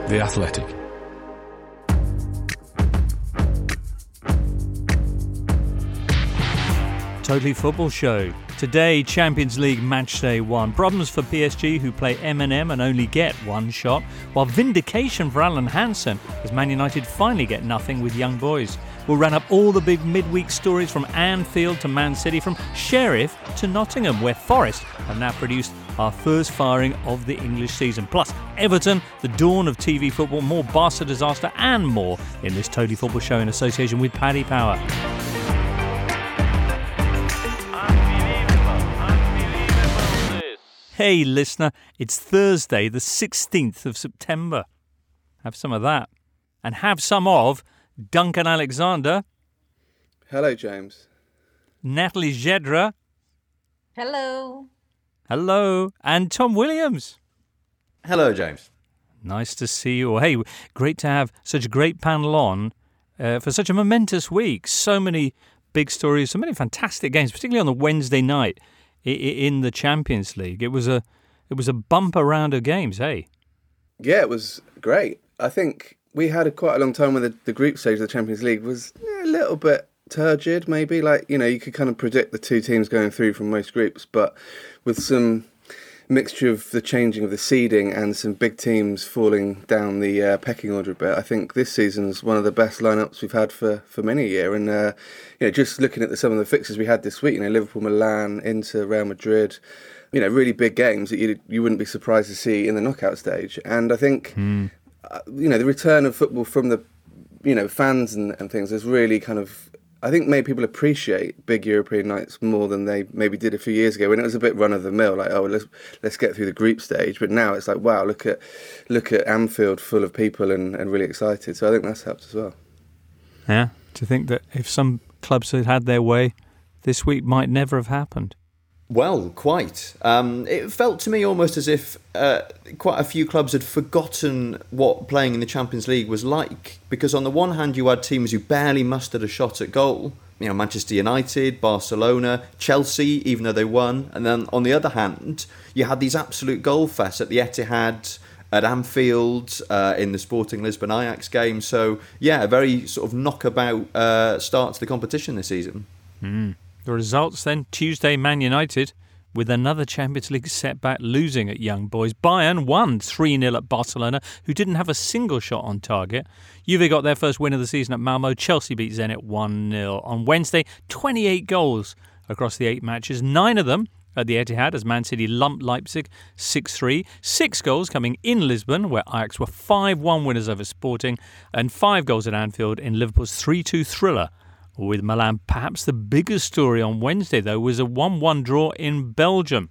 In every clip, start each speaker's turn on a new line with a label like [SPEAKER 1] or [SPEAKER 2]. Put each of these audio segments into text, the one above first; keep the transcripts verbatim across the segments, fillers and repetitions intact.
[SPEAKER 1] The Athletic.
[SPEAKER 2] Totally Football Show. Today, Champions League match day one. Problems for P S G, who play M and M and only get one shot, while vindication for Alan Hansen as Man United finally get nothing with young boys. We'll run up all the big midweek stories from Anfield to Man City, from Sheriff to Nottingham, where Forest have now produced our first firing of the English season. Plus, Everton, the dawn of T V football, more Barca disaster and more in this Totally Football Show in association with Paddy Power. Hey listener, it's Thursday the sixteenth of September. Have some of that. And have some of Duncan Alexander.
[SPEAKER 3] Hello, James.
[SPEAKER 2] Natalie Jedra.
[SPEAKER 4] Hello.
[SPEAKER 2] Hello. And Tom Williams.
[SPEAKER 5] Hello, James.
[SPEAKER 2] Nice to see you all. Hey, great to have such a great panel on uh, for such a momentous week. So many big stories, so many fantastic games, particularly on the Wednesday night in the Champions League. It was a it was a bumper round of games, hey?
[SPEAKER 3] Yeah, it was great. I think we had a quite a long time when the, the group stage of the Champions League was yeah, a little bit turgid, maybe. Like, you know, you could kind of predict the two teams going through from most groups, but with some mixture of the changing of the seeding and some big teams falling down the uh, pecking order a bit, I think this season's one of the best lineups we've had for, for many a year. And uh, you know, just looking at the, some of the fixtures we had this week, you know, Liverpool, Milan, Inter, Real Madrid, you know, really big games that you you wouldn't be surprised to see in the knockout stage. And I think, mm. uh, you know, the return of football from the, you know, fans and, and things has really kind of, I think, made people appreciate big European nights more than they maybe did a few years ago when it was a bit run of the mill, like, oh, let's let's get through the group stage. But now it's like, wow, look at look at Anfield full of people and, and really excited. So I think that's helped as well.
[SPEAKER 2] Yeah, to think that if some clubs had had their way, this week might never have happened.
[SPEAKER 5] Well, quite. Um, it felt to me almost as if uh, quite a few clubs had forgotten what playing in the Champions League was like. Because on the one hand, you had teams who barely mustered a shot at goal. You know, Manchester United, Barcelona, Chelsea, even though they won. And then on the other hand, you had these absolute goal fests at the Etihad, at Anfield, uh, in the Sporting Lisbon Ajax game. So, yeah, a very sort of knockabout uh, start to the competition this season.
[SPEAKER 2] Mm. The results then, Tuesday, Man United with another Champions League setback, losing at Young Boys. Bayern won three nil at Barcelona, who didn't have a single shot on target. Juve got their first win of the season at Malmo. Chelsea beat Zenit one nil. On Wednesday, twenty-eight goals across the eight matches, nine of them at the Etihad as Man City lumped Leipzig six three. Six goals coming in Lisbon, where Ajax were five one winners over Sporting, and five goals at Anfield in Liverpool's three two thriller with Milan. Perhaps the biggest story on Wednesday, though, was a one one draw in Belgium.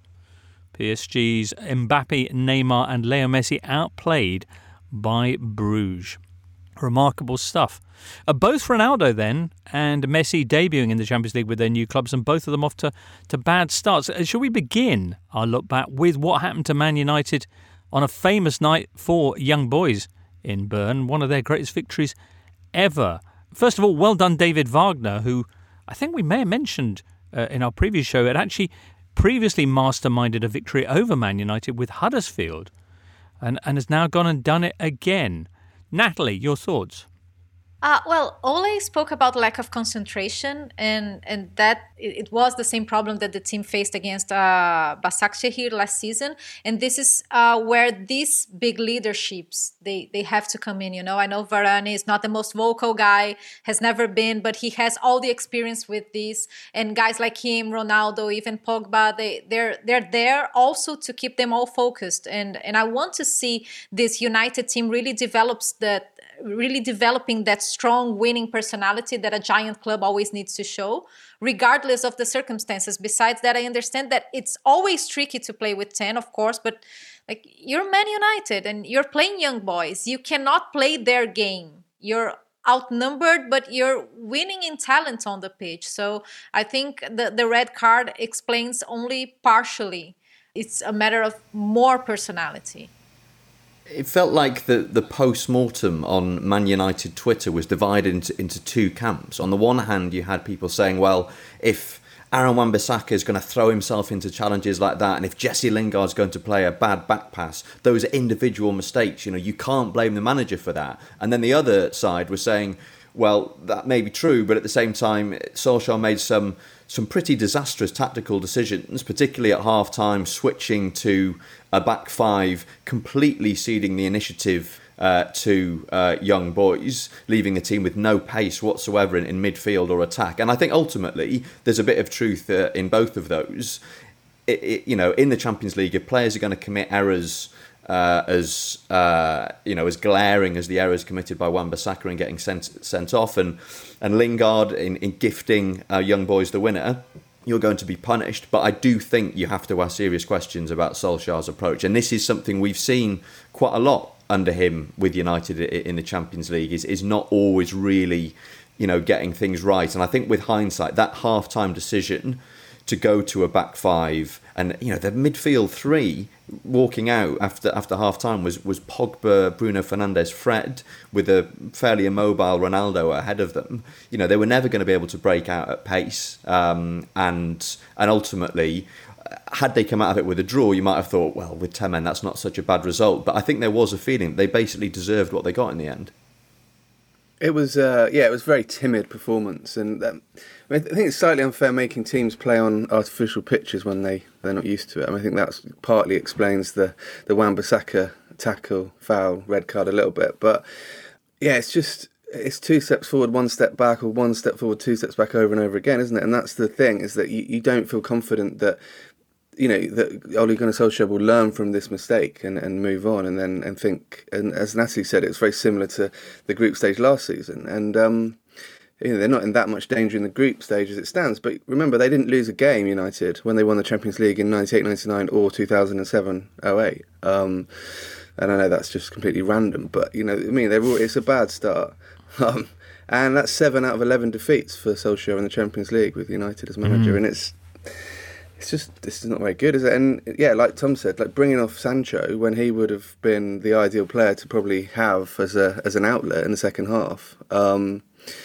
[SPEAKER 2] P S G's Mbappe, Neymar and Leo Messi outplayed by Bruges. Remarkable stuff. Uh, both Ronaldo then and Messi debuting in the Champions League with their new clubs, and both of them off to, to bad starts. Uh, shall we begin our look back with what happened to Man United on a famous night for young boys in Bern, one of their greatest victories ever? First of all, well done David Wagner, who I think we may have mentioned uh, in our previous show, had actually previously masterminded a victory over Man United with Huddersfield and, and has now gone and done it again. Natalie, your thoughts?
[SPEAKER 4] Uh, well, Ole spoke about lack of concentration, and, and that it, it was the same problem that the team faced against uh, Başakşehir last season. And this is uh, where these big leaderships, they, they have to come in. You know, I know Varane is not the most vocal guy, has never been, but he has all the experience with this. And guys like him, Ronaldo, even Pogba, they, they're, they're there also to keep them all focused. And, and I want to see this United team really develops that, really developing that strong winning personality that a giant club always needs to show, regardless of the circumstances. Besides that, I understand that it's always tricky to play with ten, of course, but like you're Man United and you're playing young boys. You cannot play their game. You're outnumbered, but you're winning in talent on the pitch. So I think the, the red card explains only partially. It's a matter of more personality.
[SPEAKER 5] It felt like the, the post-mortem on Man United Twitter was divided into, into two camps. On the one hand, you had people saying, well, if Aaron Wan-Bissaka is going to throw himself into challenges like that, and if Jesse Lingard's going to play a bad back pass, those are individual mistakes. You know, you can't blame the manager for that. And then the other side was saying, well, that may be true, but at the same time, Solskjaer made some some pretty disastrous tactical decisions, particularly at half-time, switching to a back five, completely ceding the initiative uh, to uh, young boys, leaving the team with no pace whatsoever in, in midfield or attack. And I think ultimately there's a bit of truth uh, in both of those. It, it, you know, in the Champions League, if players are going to commit errors Uh, as uh, you know, as glaring as the errors committed by Wan-Bissaka in getting sent sent off, and and Lingard in, in gifting uh, young boys the winner, you're going to be punished. But I do think you have to ask serious questions about Solskjaer's approach, and this is something we've seen quite a lot under him with United in the Champions League. Is is not always really, you know, getting things right. And I think with hindsight, that half-time decision to go to a back five, and you know, the midfield three walking out after after half time was was Pogba, Bruno Fernandes, Fred, with a fairly immobile Ronaldo ahead of them. You know, they were never going to be able to break out at pace, um, and and ultimately, had they come out of it with a draw, you might have thought, well, with ten men, that's not such a bad result. But I think there was a feeling they basically deserved what they got in the end.
[SPEAKER 3] It was, uh, yeah, it was a very timid performance, and um, I, mean, I think it's slightly unfair making teams play on artificial pitches when they they're not used to it. I, mean, I think that partly explains the the Wan-Bissaka tackle, foul, red card a little bit. But yeah, it's just it's two steps forward, one step back, or one step forward, two steps back over and over again, isn't it? And that's the thing, is that you, you don't feel confident that, you know, that Ole Gunnar Solskjaer will learn from this mistake and, and move on, and then and think. And as Natalie said, it's very similar to the group stage last season. And um, you know, they're not in that much danger in the group stage as it stands. But remember, they didn't lose a game, United, when they won the Champions League in ninety-eight ninety-nine or two thousand seven oh eight. Um, and I know that's just completely random, but you know, I mean, they're it's a bad start. Um, and that's seven out of eleven defeats for Solskjaer in the Champions League with United as manager, mm. and it's. It's just, this is not very good, is it? And yeah, like Tom said, like bringing off Sancho when he would have been the ideal player to probably have as a as an outlet in the second half um,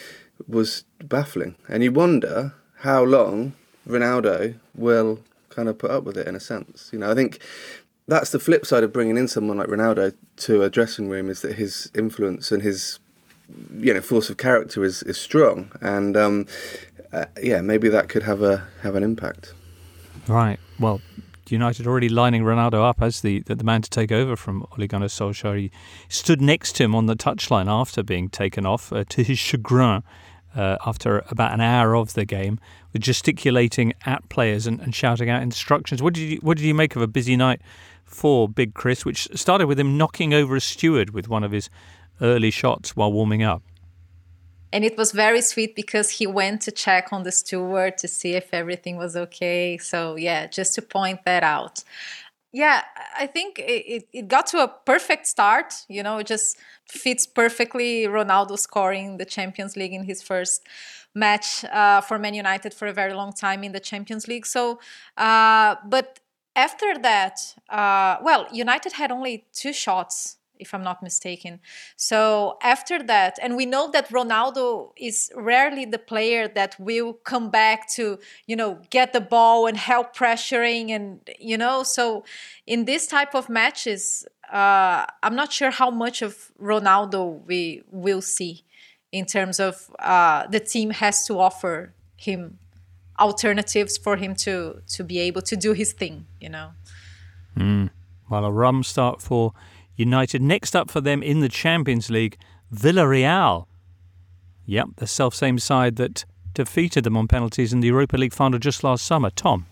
[SPEAKER 3] was baffling. And you wonder how long Ronaldo will kind of put up with it, in a sense. You know, I think that's the flip side of bringing in someone like Ronaldo to a dressing room, is that his influence and his, you know, force of character is, is strong. And um, uh, yeah, maybe that could have a have an impact.
[SPEAKER 2] Right. Well, United already lining Ronaldo up as the, the, the man to take over from Ole Gunnar Solskjaer. He stood next to him on the touchline after being taken off, uh, to his chagrin, uh, after about an hour of the game, with gesticulating at players and, and shouting out instructions. What did you What did you make of a busy night for Big Chris, which started with him knocking over a steward with one of his early shots while warming up?
[SPEAKER 4] And it was very sweet because he went to check on the steward to see if everything was okay. So, yeah, just to point that out. Yeah, I think it, it got to a perfect start. You know, it just fits perfectly Ronaldo scoring the Champions League in his first match uh, for Man United for a very long time in the Champions League. So, uh, but after that, uh, well, United had only two shots, if I'm not mistaken. So after that, and we know that Ronaldo is rarely the player that will come back to, you know, get the ball and help pressuring, and, you know, so in this type of matches, uh, I'm not sure how much of Ronaldo we will see in terms of uh, the team has to offer him alternatives for him to, to be able to do his thing, you know.
[SPEAKER 2] Mm. Well, a rum start for United. Next up for them in the Champions League, Villarreal. Yep, the self-same side that defeated them on penalties in the Europa League final just last summer. Tom?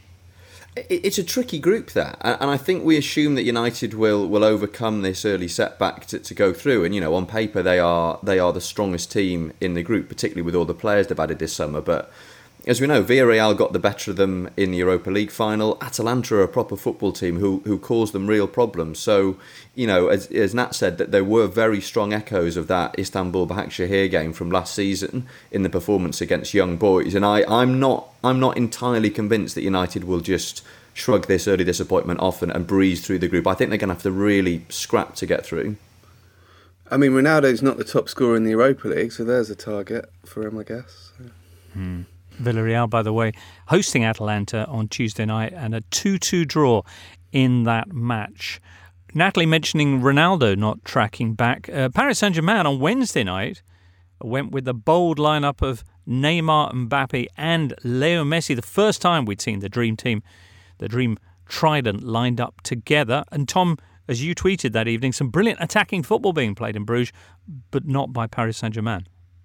[SPEAKER 5] It's a tricky group, that, and I think we assume that United will will overcome this early setback to, to go through. And you know, on paper they are they are the strongest team in the group, particularly with all the players they've added this summer. But as we know, Villarreal got the better of them in the Europa League final. Atalanta are a proper football team who who caused them real problems. So, you know, as, as Nat said, that there were very strong echoes of that Istanbul Başakşehir game from last season in the performance against Young Boys. And I, I'm not I'm not entirely convinced that United will just shrug this early disappointment off and, and breeze through the group. I think they're going to have to really scrap to get through.
[SPEAKER 3] I mean, Ronaldo's not the top scorer in the Europa League, so there's a target for him, I guess.
[SPEAKER 2] Hmm. Villarreal, by the way, hosting Atalanta on Tuesday night, and a two two draw in that match. Natalie mentioning Ronaldo not tracking back. Uh, Paris Saint-Germain on Wednesday night went with the bold lineup of Neymar, Mbappe and Leo Messi. The first time we'd seen the dream team, the dream trident lined up together. And Tom, as you tweeted that evening, some brilliant attacking football being played in Bruges, but not by Paris Saint-Germain.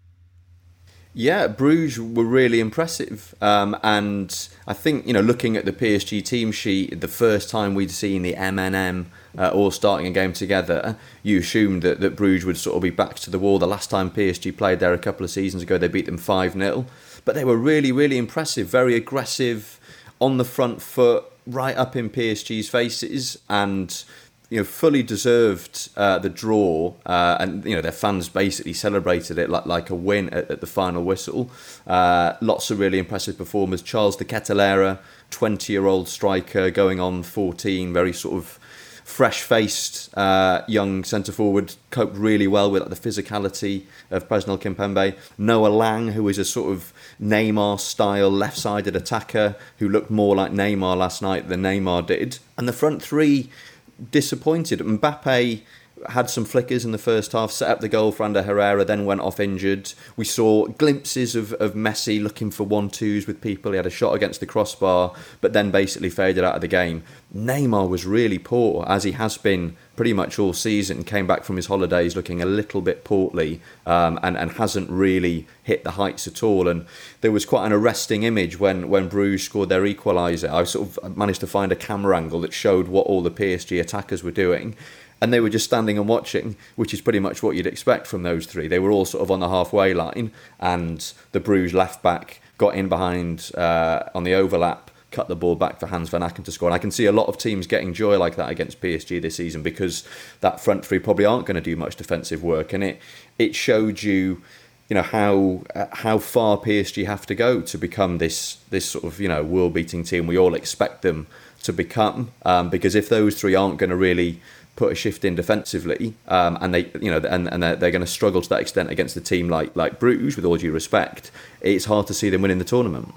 [SPEAKER 5] Yeah, Bruges were really impressive. Um, and I think, you know, looking at the P S G team sheet, the first time we'd seen the M N M uh, all starting a game together, you assumed that, that Bruges would sort of be back to the wall. The last time P S G played there a couple of seasons ago, they beat them five nil. But they were really, really impressive, very aggressive, on the front foot, right up in P S G's faces, and you know, fully deserved uh, the draw, uh, and you know their fans basically celebrated it like like a win at, at the final whistle. Uh, lots of really impressive performers. Charles de Ketelaere, twenty-year-old striker, going on fourteen, very sort of fresh-faced uh, young centre forward, coped really well with like, the physicality of Presnel Kimpembe. Noah Lang, who is a sort of Neymar-style left-sided attacker, who looked more like Neymar last night than Neymar did, and the front three disappointed. Mbappe had some flickers in the first half, set up the goal for Ander Herrera, then went off injured. We saw glimpses of, of Messi looking for one-twos with people. He had a shot against the crossbar, but then basically faded out of the game. Neymar was really poor, as he has been pretty much all season. Came back from his holidays looking a little bit portly, um, and, and hasn't really hit the heights at all. And there was quite an arresting image when, when Bruges scored their equaliser. I sort of managed to find a camera angle that showed what all the P S G attackers were doing. And they were just standing and watching, which is pretty much what you'd expect from those three. They were all sort of on the halfway line, and the Bruges left-back got in behind uh, on the overlap, cut the ball back for Hans van Aken to score. And I can see a lot of teams getting joy like that against P S G this season, because that front three probably aren't going to do much defensive work. And it it showed you, you know, how uh, how far P S G have to go to become this this sort of, you know, world-beating team we all expect them to become. Um, because if those three aren't going to really put a shift in defensively, um, and they, you know, and, and they're, they're going to struggle to that extent against a team like like Bruges, with all due respect, it's hard to see them winning the tournament.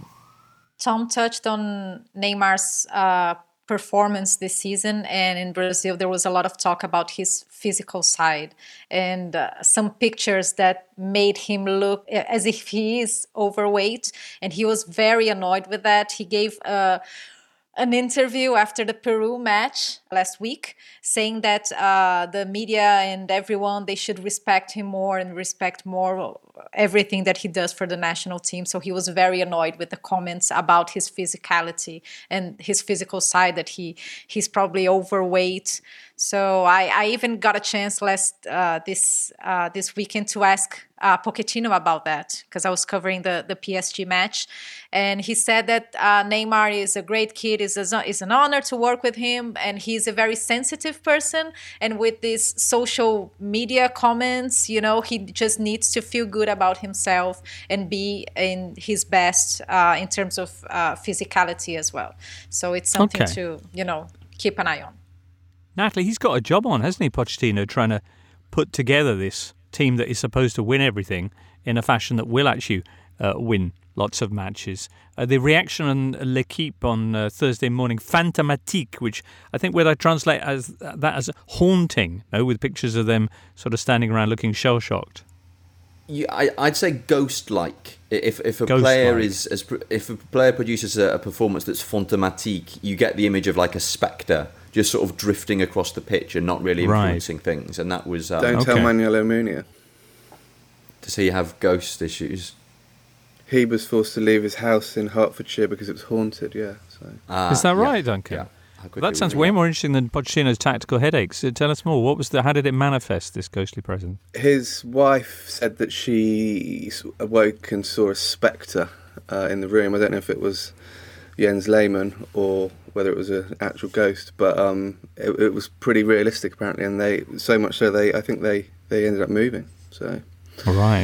[SPEAKER 4] Tom touched on Neymar's uh, performance this season, and in Brazil there was a lot of talk about his physical side, and uh, some pictures that made him look as if he is overweight, and he was very annoyed with that. He gave uh, an interview after the Peru match last week, saying that uh, the media and everyone, they should respect him more and respect more everything that he does for the national team. So he was very annoyed with the comments about his physicality and his physical side, that he he's probably overweight. So I, I even got a chance last uh, this uh, this weekend to ask uh, Pochettino about that, because I was covering the, the P S G match, and he said that uh, Neymar is a great kid, is a, is an honor to work with him, and he's a very sensitive person. And with these social media comments, you know, he just needs to feel good about himself and be in his best uh, in terms of uh, physicality as well. So it's something
[SPEAKER 2] Okay.
[SPEAKER 4] to, you know, keep an eye on.
[SPEAKER 2] Natalie, he's got a job on, hasn't he, Pochettino, trying to put together this team that is supposed to win everything in a fashion that will actually uh, win lots of matches. Uh, the reaction on L'Equipe on uh, Thursday morning, Fantomatique, which I think would I translate as that as haunting, no, with pictures of them sort of standing around looking shell-shocked.
[SPEAKER 5] Yeah, I, I'd say ghost-like. If if a
[SPEAKER 2] Ghost-like.
[SPEAKER 5] player is as if a player produces a, a performance that's fantomatique, you get the image of like a spectre just sort of drifting across the pitch and not really
[SPEAKER 2] Right.
[SPEAKER 5] influencing things. And that was um,
[SPEAKER 3] Don't
[SPEAKER 2] Okay.
[SPEAKER 3] tell Manuel Almunia.
[SPEAKER 5] does he have ghost issues?
[SPEAKER 3] He was forced to leave his house in Hertfordshire because it was haunted, yeah. So
[SPEAKER 5] Ah,
[SPEAKER 2] Is that
[SPEAKER 5] yeah,
[SPEAKER 2] right, Duncan?
[SPEAKER 5] Yeah. How quickly
[SPEAKER 2] That sounds
[SPEAKER 5] we
[SPEAKER 2] way
[SPEAKER 5] know.
[SPEAKER 2] more interesting than Pochettino's tactical headaches. Uh, Tell us more. What was the? How did it manifest, this ghostly presence?
[SPEAKER 3] his wife said that she s- awoke and saw a spectre uh, in the room. I don't know if it was Jens Lehmann or whether it was an actual ghost, but um, it, it was pretty realistic apparently, and they so much so they I think they, they ended up moving. So
[SPEAKER 2] All right.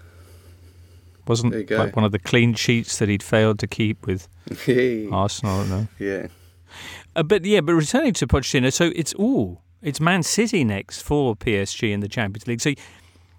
[SPEAKER 2] Wasn't
[SPEAKER 3] There you go.
[SPEAKER 2] like one of the clean sheets that he'd failed to keep with Arsenal, no?
[SPEAKER 3] yeah.
[SPEAKER 2] Uh, but yeah, but returning to Pochettino, so it's ooh, it's Man City next for P S G in the Champions League. So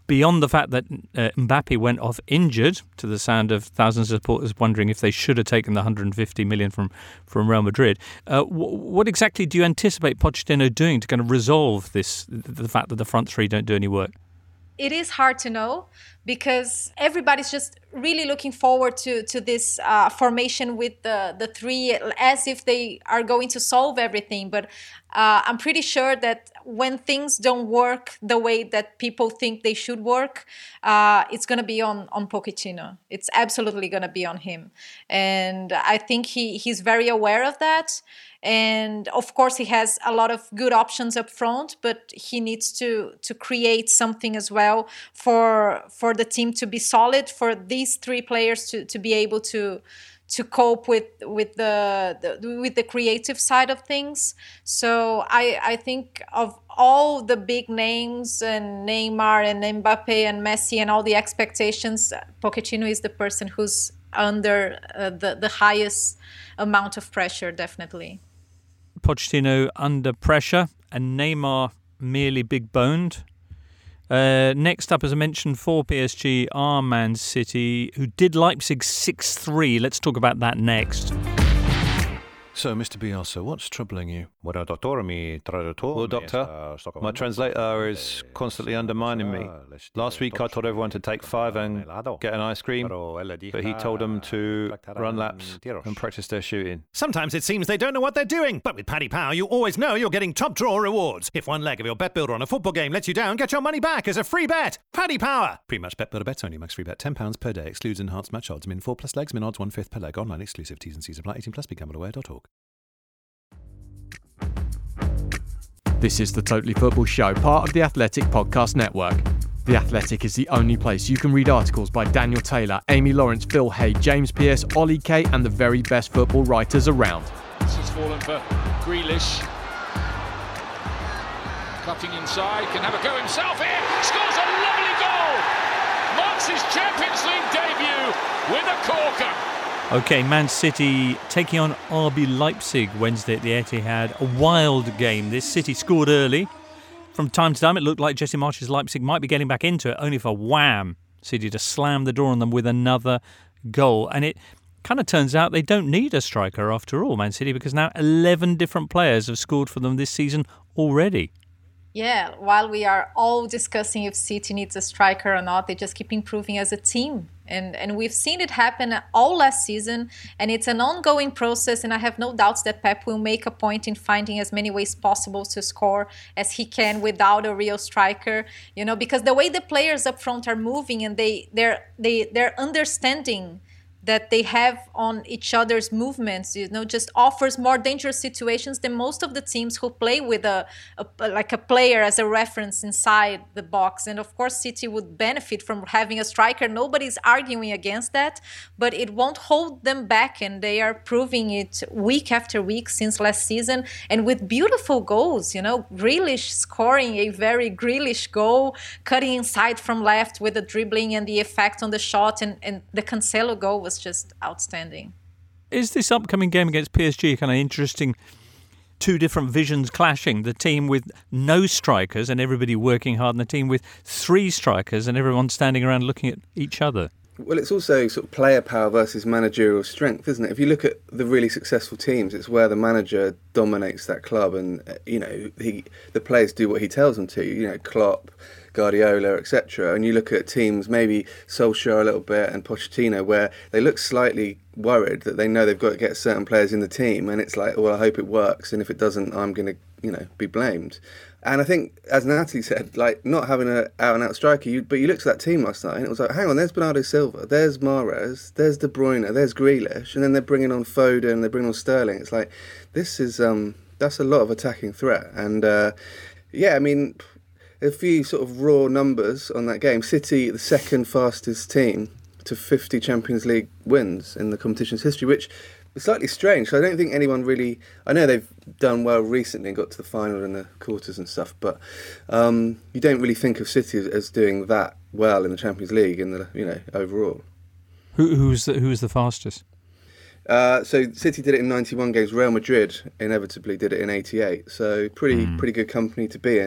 [SPEAKER 2] beyond the fact that uh, Mbappe went off injured, to the sound of thousands of supporters wondering if they should have taken the one hundred fifty million from, from Real Madrid, uh, w- what exactly do you anticipate Pochettino doing to kind of resolve this, the fact that the front three don't do any work?
[SPEAKER 4] It is hard to know because everybody's just really looking forward to to this uh, formation with the, the three as if they are going to solve everything. But uh, I'm pretty sure that when things don't work the way that people think they should work, uh, it's going to be on, on Pochettino. It's absolutely going to be on him. And I think he, he's very aware of that. And of course, he has a lot of good options up front, but he needs to to create something as well for for the team to be solid, for these three players to, to be able to to cope with with the, the with the creative side of things. So I I think of all the big names and Neymar and Mbappe and Messi and all the expectations, Pochettino is the person who's under uh, the the highest amount of pressure, definitely.
[SPEAKER 2] Pochettino under pressure and Neymar merely big-boned. Uh, next up, as I mentioned, for P S G are Man City, who did Leipzig six three. Let's talk about that next.
[SPEAKER 1] So, Mister Bielsa, what's troubling you?
[SPEAKER 6] Well, doctor, my translator is constantly undermining me. Last week I told everyone to take five and get an ice cream, but he told them to run laps and practice their shooting.
[SPEAKER 1] Sometimes it seems they don't know what they're doing, but with Paddy Power you always know you're getting top draw rewards. If one leg of your bet builder on a football game lets you down, get your money back as a free bet. Paddy Power! Pre-match bet builder bets only, max free bet ten pounds per day, excludes enhanced match odds, min four plus legs, min odds one fifth per leg, online exclusive, T's and C's apply, eighteen plus, be gamble aware dot org.
[SPEAKER 7] This is the Totally Football Show, part of the Athletic Podcast Network. The Athletic is the only place you can read articles by Daniel Taylor, Amy Lawrence, Phil Hay, James Pearce, Ollie Kay, and the very best football writers around.
[SPEAKER 8] This has fallen for Grealish. Cutting inside, can have a go himself here, scores a lovely goal! Marks his Champions League debut with a corker.
[SPEAKER 2] Okay, Man City taking on R B Leipzig Wednesday at the Etihad. A wild game. This City scored early. From time to time, it looked like Jesse Marsch's Leipzig might be getting back into it, only for wham, City to slam the door on them with another goal. And it kind of turns out they don't need a striker after all, Man City, because now eleven different players have scored for them this season already.
[SPEAKER 4] Yeah, while we are all discussing if City needs a striker or not, they just keep improving as a team. And and we've seen it happen all last season, and it's an ongoing process, and I have no doubts that Pep will make a point in finding as many ways possible to score as he can without a real striker, you know, because the way the players up front are moving and they they're they they're understanding that they have on each other's movements, you know, just offers more dangerous situations than most of the teams who play with a, a like a player as a reference inside the box. And of course, City would benefit from having a striker. Nobody's arguing against that, but it won't hold them back. And they are proving it week after week since last season, and with beautiful goals, you know, Grealish scoring a very Grealish goal, cutting inside from left with the dribbling and the effect on the shot, and, and the Cancelo goal was just outstanding.
[SPEAKER 2] Is this upcoming game against P S G kind of interesting? Two different visions clashing. The team with no strikers and everybody working hard, and the team with three strikers and everyone standing around looking at each other.
[SPEAKER 3] Well, it's also sort of player power versus managerial strength, isn't it? If you look at the really successful teams, it's where the manager dominates that club, and you know he the players do what he tells them to. You know, Klopp, Guardiola, et cetera. And you look at teams, maybe Solskjaer a little bit and Pochettino, where they look slightly worried that they know they've got to get certain players in the team, and it's like, well, I hope it works, and if it doesn't, I'm going to, you know, be blamed. And I think, as Natalie said, like not having an out-and-out striker, you, but you looked at that team last night and it was like, hang on, there's Bernardo Silva, there's Mahrez, there's De Bruyne, there's Grealish, and then they're bringing on Foden, they're bringing on Sterling. It's like, this is, um, that's a lot of attacking threat. And uh, yeah, I mean, a few sort of raw numbers on that game. City, the second fastest team to fifty Champions League wins in the competition's history, which is slightly strange. So I don't think anyone really... I know they've done well recently and got to the final and the quarters and stuff, but um, you don't really think of City as, as doing that well in the Champions League in the, you know, overall.
[SPEAKER 2] Who who's the, who's the fastest?
[SPEAKER 3] Uh, so City did it in ninety-one games. Real Madrid inevitably did it in eighty-eight. So pretty mm. pretty good company to be in.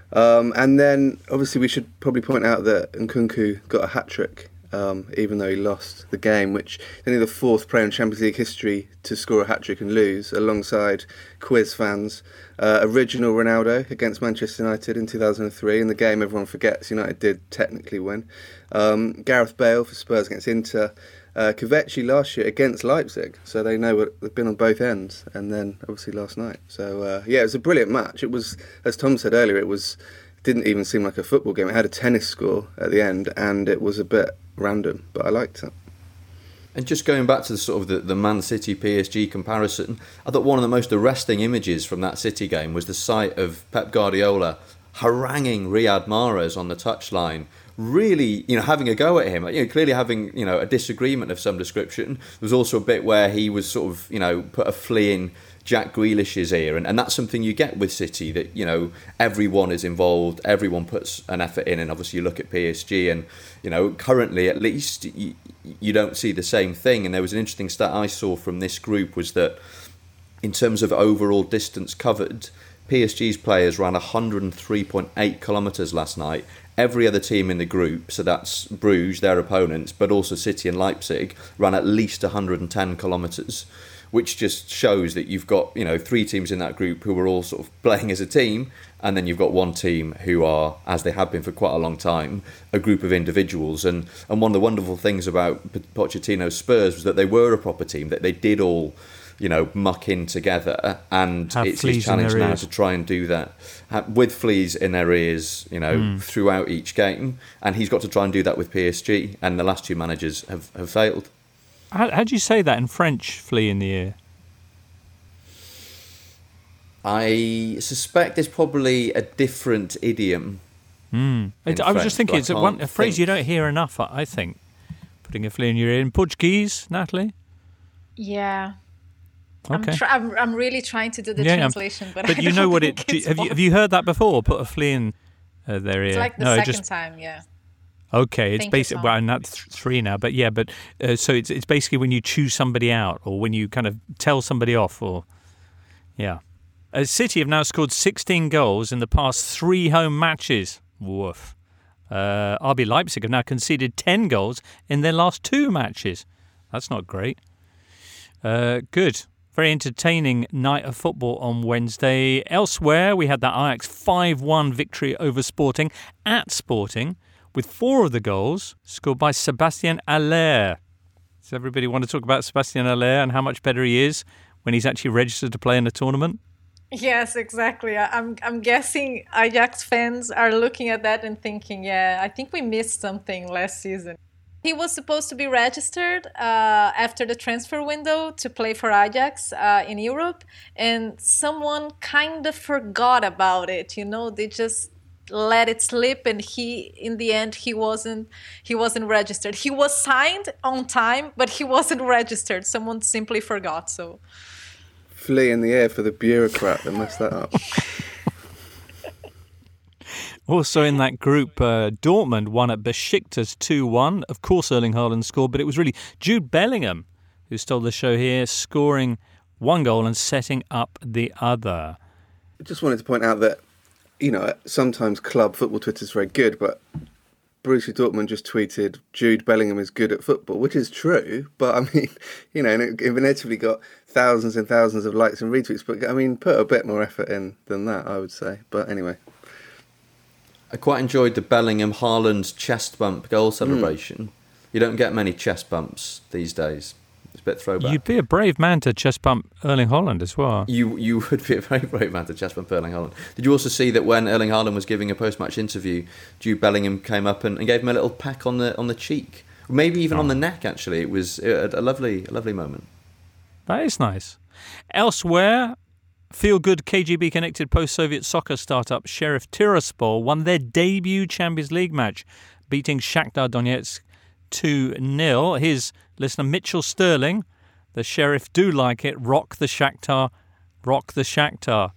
[SPEAKER 3] Um, and then, obviously, we should probably point out that Nkunku got a hat-trick, um, even though he lost the game, which is only the fourth player in Champions League history to score a hat-trick and lose, alongside quiz fans. Uh, original Ronaldo against Manchester United in two thousand three, in the game everyone forgets United did technically win. Um, Gareth Bale for Spurs against Inter. Uh, Kvechi last year against Leipzig, so they know what they've been on both ends, and then obviously last night. So uh, yeah, it was a brilliant match. It was, as Tom said earlier, it was it didn't even seem like a football game. It had a tennis score at the end, and it was a bit random, but I liked it.
[SPEAKER 5] And just going back to the sort of the, the Man City P S G comparison, I thought one of the most arresting images from that City game was the sight of Pep Guardiola haranguing Riyad Mahrez on the touchline, really, you know, having a go at him, you know, clearly having, you know, a disagreement of some description. There was also a bit where he was sort of, you know, put a flea in Jack Grealish's ear, and, and that's something you get with City, that, you know, everyone is involved, everyone puts an effort in, and obviously you look at P S G and, you know, currently at least you, you don't see the same thing. And there was an interesting stat I saw from this group was that in terms of overall distance covered, P S G's players ran one hundred three point eight kilometres last night. Every other team in the group, so that's Bruges, their opponents, but also City and Leipzig, ran at least one hundred ten kilometres, which just shows that you've got, you know, three teams in that group who are all sort of playing as a team, and then you've got one team who are, as they have been for quite a long time, a group of individuals. And, and one of the wonderful things about Pochettino's Spurs was that they were a proper team, that they did all, you know, muck in together, and
[SPEAKER 2] Have
[SPEAKER 5] it's his challenge now to try and do that with fleas in their ears, you know, mm. throughout each game, and he's got to try and do that with P S G, and the last two managers have, have failed.
[SPEAKER 2] How, how do you say that in French, flea in the ear?
[SPEAKER 5] I suspect there's probably a different idiom.
[SPEAKER 2] Mm. I, I was
[SPEAKER 5] French,
[SPEAKER 2] just thinking, it's a, one, a phrase think. you don't hear enough, I think. Putting a flea in your ear. In Portuguese, Natalie?
[SPEAKER 4] Yeah.
[SPEAKER 2] Okay.
[SPEAKER 4] I'm, tr- I'm I'm really trying to do the
[SPEAKER 2] yeah,
[SPEAKER 4] translation, but
[SPEAKER 2] but
[SPEAKER 4] I
[SPEAKER 2] you know
[SPEAKER 4] don't
[SPEAKER 2] what it?
[SPEAKER 4] think
[SPEAKER 2] Do,
[SPEAKER 4] it's
[SPEAKER 2] have you have you heard that before? Put a flea in uh, their ear.
[SPEAKER 4] It's like the
[SPEAKER 2] no,
[SPEAKER 4] second
[SPEAKER 2] just,
[SPEAKER 4] time, yeah.
[SPEAKER 2] Okay, it's
[SPEAKER 4] Thank
[SPEAKER 2] basically well, and that's th- three now, but yeah, but uh, so it's it's basically when you choose somebody out, or when you kind of tell somebody off, or yeah. Uh, City have now scored sixteen goals in the past three home matches. Woof. Uh, R B Leipzig have now conceded ten goals in their last two matches. That's not great. Uh, good. Very entertaining night of football on Wednesday. Elsewhere, we had that Ajax five one victory over Sporting at Sporting, with four of the goals scored by Sébastien Haller. Does everybody want to talk about Sébastien Haller and how much better he is when he's actually registered to play in a tournament?
[SPEAKER 4] Yes, exactly. I'm I'm guessing Ajax fans are looking at that and thinking, yeah, I think we missed something last season. He was supposed to be registered uh, after the transfer window to play for Ajax uh, in Europe, and someone kind of forgot about it. You know, they just let it slip, and he, in the end, he wasn't he wasn't registered. He was signed on time, but he wasn't registered. Someone simply forgot. So,
[SPEAKER 3] flea in the air for the bureaucrat that messed that up.
[SPEAKER 2] Also in that group, uh, Dortmund won at Besiktas two one. Of course, Erling Haaland scored, but it was really Jude Bellingham who stole the show here, scoring one goal and setting up the other.
[SPEAKER 3] I just wanted to point out that, you know, sometimes club football Twitter is very good, but Borussia Dortmund just tweeted Jude Bellingham is good at football, which is true, but I mean, you know, it inevitably got thousands and thousands of likes and retweets, but I mean, put a bit more effort in than that, I would say. But anyway.
[SPEAKER 5] I quite enjoyed the Bellingham Haaland chest bump goal celebration. Mm. You don't get many chest bumps these days. It's a bit throwback.
[SPEAKER 2] You'd be a brave man to chest bump Erling Haaland as well.
[SPEAKER 5] You you would be a very brave man to chest bump Erling Haaland. Did you also see that when Erling Haaland was giving a post-match interview, Jude Bellingham came up and, and gave him a little peck on the on the cheek, maybe even oh. on the neck? Actually, it was a, a lovely a lovely moment.
[SPEAKER 2] That is nice. Elsewhere, feel-good K G B-connected post-Soviet soccer startup Sheriff Tiraspol won their debut Champions League match, beating Shakhtar Donetsk two nil. Here's listener Mitchell Sterling. The Sheriff do like it. Rock the Shakhtar. Rock the Shakhtar.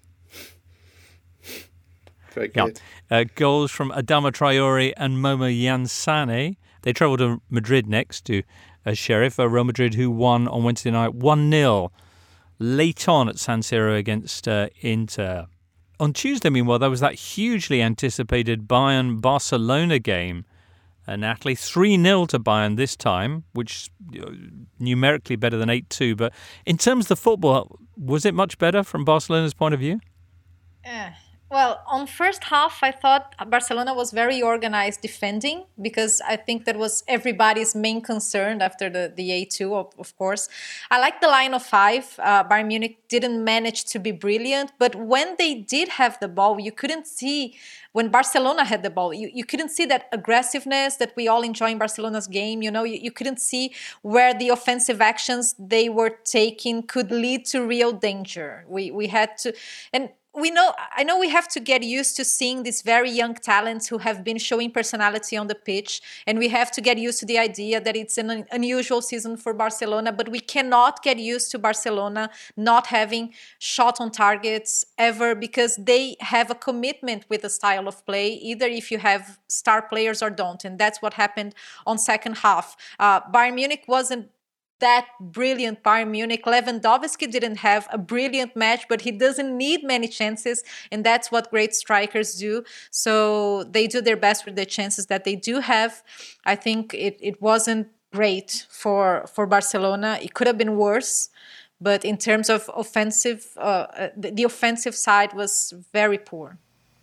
[SPEAKER 3] Very good.
[SPEAKER 2] Yeah. Uh, goals from Adama Traore and Momo Yansane. They travelled to Madrid next to uh, Sheriff, uh, Real Madrid, who won on Wednesday night one nil. Late on at San Siro against uh, Inter. On Tuesday, meanwhile, there was that hugely anticipated Bayern-Barcelona game. Uh, Natalie, three nil to Bayern this time, which uh, numerically better than eight two. But in terms of the football, was it much better from Barcelona's point of view?
[SPEAKER 4] Yeah. Well, on first half, I thought Barcelona was very organized defending, because I think that was everybody's main concern after the, the eight two, of, of course. I like the line of five. Uh, Bayern Munich didn't manage to be brilliant, but when they did have the ball, you couldn't see, when Barcelona had the ball, you, you couldn't see that aggressiveness that we all enjoy in Barcelona's game. You know, you, you couldn't see where the offensive actions they were taking could lead to real danger. We, we had to... and. We know, I know we have to get used to seeing these very young talents who have been showing personality on the pitch, and we have to get used to the idea that it's an unusual season for Barcelona, but we cannot get used to Barcelona not having shot on targets ever, because they have a commitment with the style of play, either if you have star players or don't, and that's what happened on second half. Uh, Bayern Munich wasn't that brilliant Bayern Munich. Lewandowski didn't have a brilliant match, but he doesn't need many chances, and that's what great strikers do. So they do their best with the chances that they do have. I think it, it wasn't great for, for Barcelona. It could have been worse, but in terms of offensive, uh, the, the offensive side was very poor.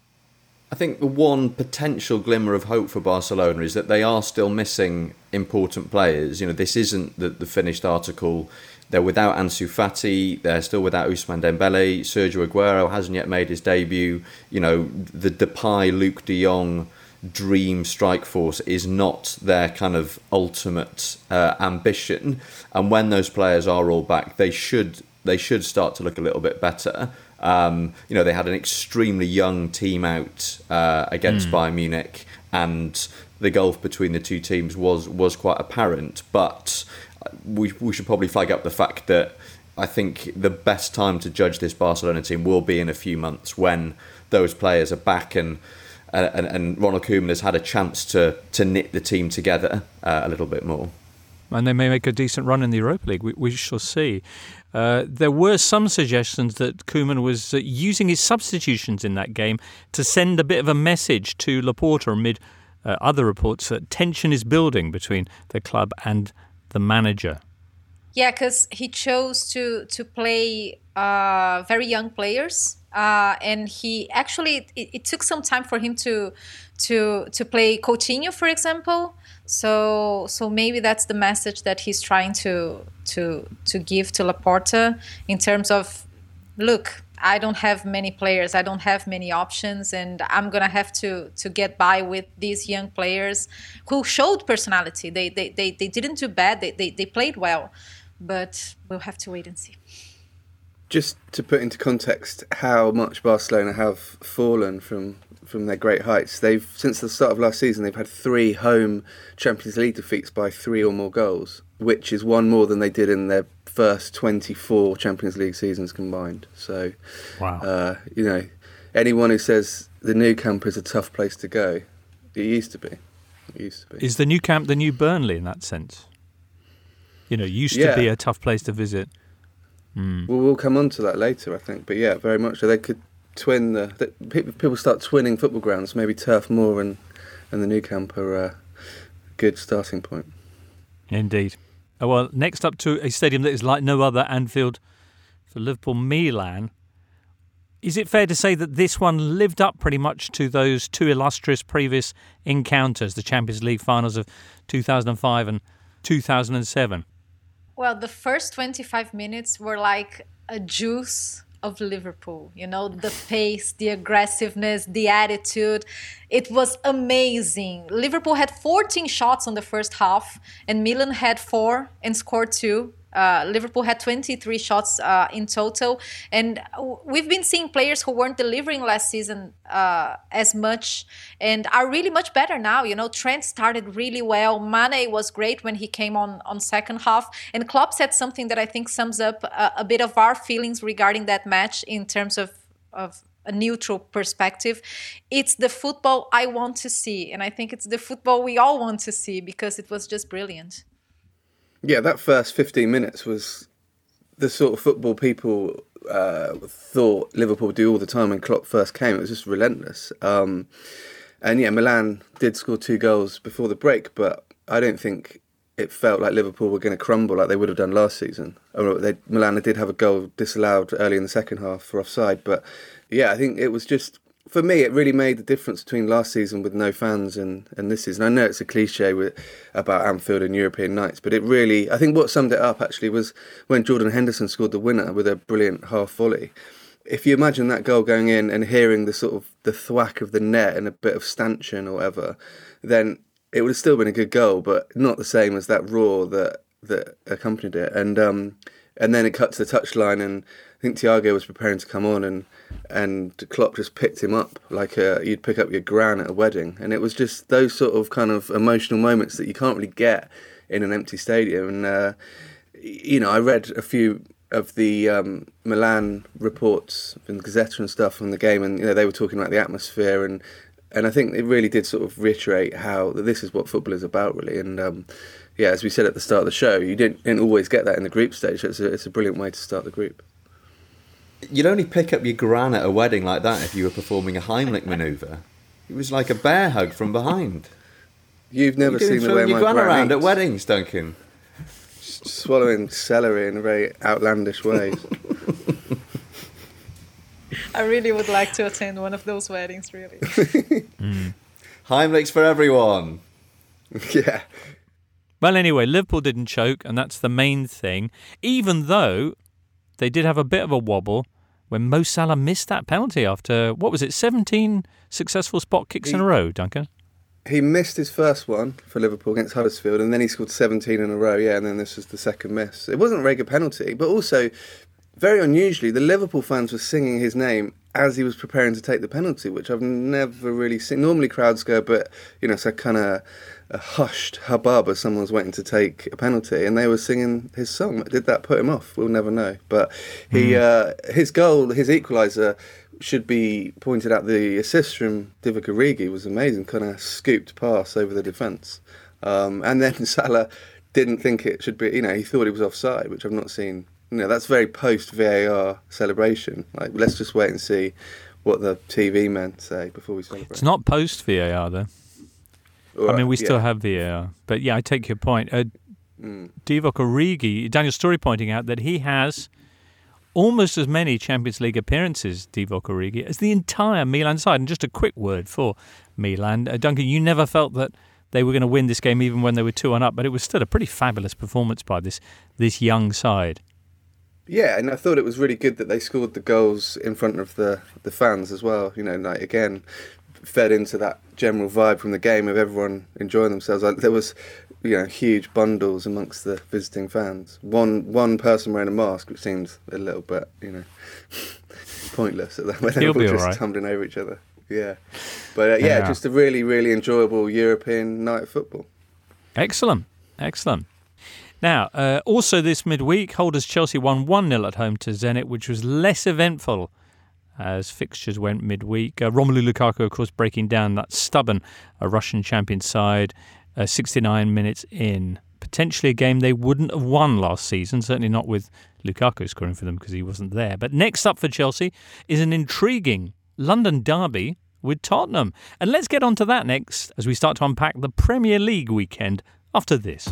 [SPEAKER 5] I think the one potential glimmer of hope for Barcelona is that they are still missing important players. You know, this isn't the, the finished article. They're without Ansu Fati. They're still without Ousmane Dembele. Sergio Aguero hasn't yet made his debut. You know, the Depay, Luke de Jong dream strike force is not their kind of ultimate uh, ambition. And when those players are all back, they should they should start to look a little bit better. Um, you know, they had an extremely young team out uh, against mm. Bayern Munich, and the gulf between the two teams was was quite apparent. But we we should probably flag up the fact that I think the best time to judge this Barcelona team will be in a few months when those players are back and and, and Ronald Koeman has had a chance to to knit the team together uh, a little bit more.
[SPEAKER 2] And they may make a decent run in the Europa League. We, we shall see. Uh, there were some suggestions that Koeman was uh, using his substitutions in that game to send a bit of a message to Laporta amid uh, other reports that tension is building between the club and the manager.
[SPEAKER 4] Yeah, because he chose to to play uh, very young players, uh, and he actually it, it took some time for him to to to play Coutinho, for example. So so maybe that's the message that he's trying to to to give to Laporta in terms of, look, I don't have many players, I don't have many options, and I'm gonna have to to get by with these young players who showed personality. They they they, they didn't do bad. They, they they played well, but we'll have to wait and see.
[SPEAKER 3] Just to put into context how much Barcelona have fallen from from their great heights, they've since the start of last season they've had three home Champions League defeats by three or more goals, which is one more than they did in their first twenty-four Champions League seasons combined. So,
[SPEAKER 2] wow.
[SPEAKER 3] uh, you know, anyone who says the Nou Camp is a tough place to go, it used to be. It used to be.
[SPEAKER 2] Is the Nou Camp the new Burnley in that sense? You know, used
[SPEAKER 3] yeah.
[SPEAKER 2] to be a tough place to visit. Mm.
[SPEAKER 3] Well, we'll come on to that later, I think. But yeah, very much so. They could twin the, the people start twinning football grounds. Maybe Turf Moor and and the Nou Camp are a good starting point.
[SPEAKER 2] Indeed. Oh, well, next up to a stadium that is like no other, Anfield for Liverpool Milan. Is it fair to say that this one lived up pretty much to those two illustrious previous encounters, the Champions League finals of two thousand five and two thousand seven?
[SPEAKER 4] Well, the first twenty-five minutes were like a juice of Liverpool. You know, the pace, the aggressiveness, the attitude. It was amazing. Liverpool had fourteen shots on the first half, and Milan had four and scored two. Uh, Liverpool had twenty-three shots uh, in total, and we've been seeing players who weren't delivering last season uh, as much and are really much better now. You know, Trent started really well. Mane was great when he came on on second half, and Klopp said something that I think sums up a, a bit of our feelings regarding that match in terms of of a neutral perspective. It's the football I want to see, and I think it's the football we all want to see because it was just brilliant.
[SPEAKER 3] Yeah, that first fifteen minutes was the sort of football people uh, thought Liverpool would do all the time when Klopp first came. It was just relentless. Um, and yeah, Milan did score two goals before the break, but I don't think it felt like Liverpool were going to crumble like they would have done last season. They, Milan did have a goal disallowed early in the second half for offside, but yeah, I think it was just, for me, it really made the difference between last season with no fans and, and this season. I know it's a cliche with, about Anfield and European nights, but it really, I think what summed it up actually was when Jordan Henderson scored the winner with a brilliant half volley. If you imagine that goal going in and hearing the sort of the thwack of the net and a bit of stanchion or whatever, then it would have still been a good goal, but not the same as that roar that that accompanied it. And um, and then it cut to the touchline, and I think Thiago was preparing to come on, and and Klopp just picked him up like a, you'd pick up your gran at a wedding. And it was just those sort of kind of emotional moments that you can't really get in an empty stadium. And uh, you know, I read a few of the um, Milan reports in the Gazzetta and stuff from the game, and you know, they were talking about the atmosphere, and and I think it really did sort of reiterate how this is what football is about, really. And um, yeah, as we said at the start of the show, you didn't, didn't always get that in the group stage. It's a, it's a brilliant way to start the group.
[SPEAKER 5] You'd only pick up your gran at a wedding like that if you were performing a Heimlich manoeuvre. It was like a bear hug from behind.
[SPEAKER 3] You've never
[SPEAKER 5] You're
[SPEAKER 3] seen the way my
[SPEAKER 5] gran around
[SPEAKER 3] eats.
[SPEAKER 5] At weddings, Duncan.
[SPEAKER 3] Swallowing celery in very outlandish ways.
[SPEAKER 4] I really would like to attend one of those weddings, really.
[SPEAKER 2] mm.
[SPEAKER 5] Heimlichs for everyone.
[SPEAKER 3] Yeah.
[SPEAKER 2] Well, anyway, Liverpool didn't choke, and that's the main thing, even though they did have a bit of a wobble when Mo Salah missed that penalty after, what was it, seventeen successful spot kicks
[SPEAKER 3] he,
[SPEAKER 2] in a row, Duncan?
[SPEAKER 3] He missed his first one for Liverpool against Huddersfield, and then he scored seventeen in a row, yeah, and then this was the second miss. It wasn't a very good penalty, but also, very unusually, the Liverpool fans were singing his name as he was preparing to take the penalty, which I've never really seen. Normally crowds go a bit, you know, so kind of a hushed hubbub as someone's waiting to take a penalty, and they were singing his song. Did that put him off? We'll never know. But he, mm. uh, his goal, his equaliser, should be pointed out. The assist from Divock Origi was amazing, kind of scooped pass over the defence. Um, and then Salah didn't think it should be, you know, he thought it was offside, which I've not seen. You know, that's very post-V A R celebration. Like, let's just wait and see what the T V men say before we celebrate.
[SPEAKER 2] It's not post-V A R, though. Right, I mean, we yeah. still have V A R. But yeah, I take your point. Uh, mm. Divock Origi, Daniel Story pointing out that he has almost as many Champions League appearances, Divock Origi, as the entire Milan side. And just a quick word for Milan. Uh, Duncan, you never felt that they were going to win this game even when they were two and up, but it was still a pretty fabulous performance by this this young side.
[SPEAKER 3] Yeah, and I thought it was really good that they scored the goals in front of the, the fans as well. You know, like, again, fed into that general vibe from the game of everyone enjoying themselves. Like, there was, you know, huge bundles amongst the visiting fans. One one person wearing a mask, which seems a little bit, you know, pointless at that. When they were just right. tumbling over each other. Yeah, but uh, yeah, yeah, just a really, really enjoyable European night of football.
[SPEAKER 2] Excellent, excellent. Now, uh, also this midweek, holders Chelsea won one nil at home to Zenit, which was less eventful as fixtures went midweek. Uh, Romelu Lukaku, of course, breaking down that stubborn uh, Russian champion side uh, sixty-nine minutes in. Potentially a game they wouldn't have won last season, certainly not with Lukaku scoring for them because he wasn't there. But next up for Chelsea is an intriguing London derby with Tottenham. And let's get on to that next as we start to unpack the Premier League weekend after this.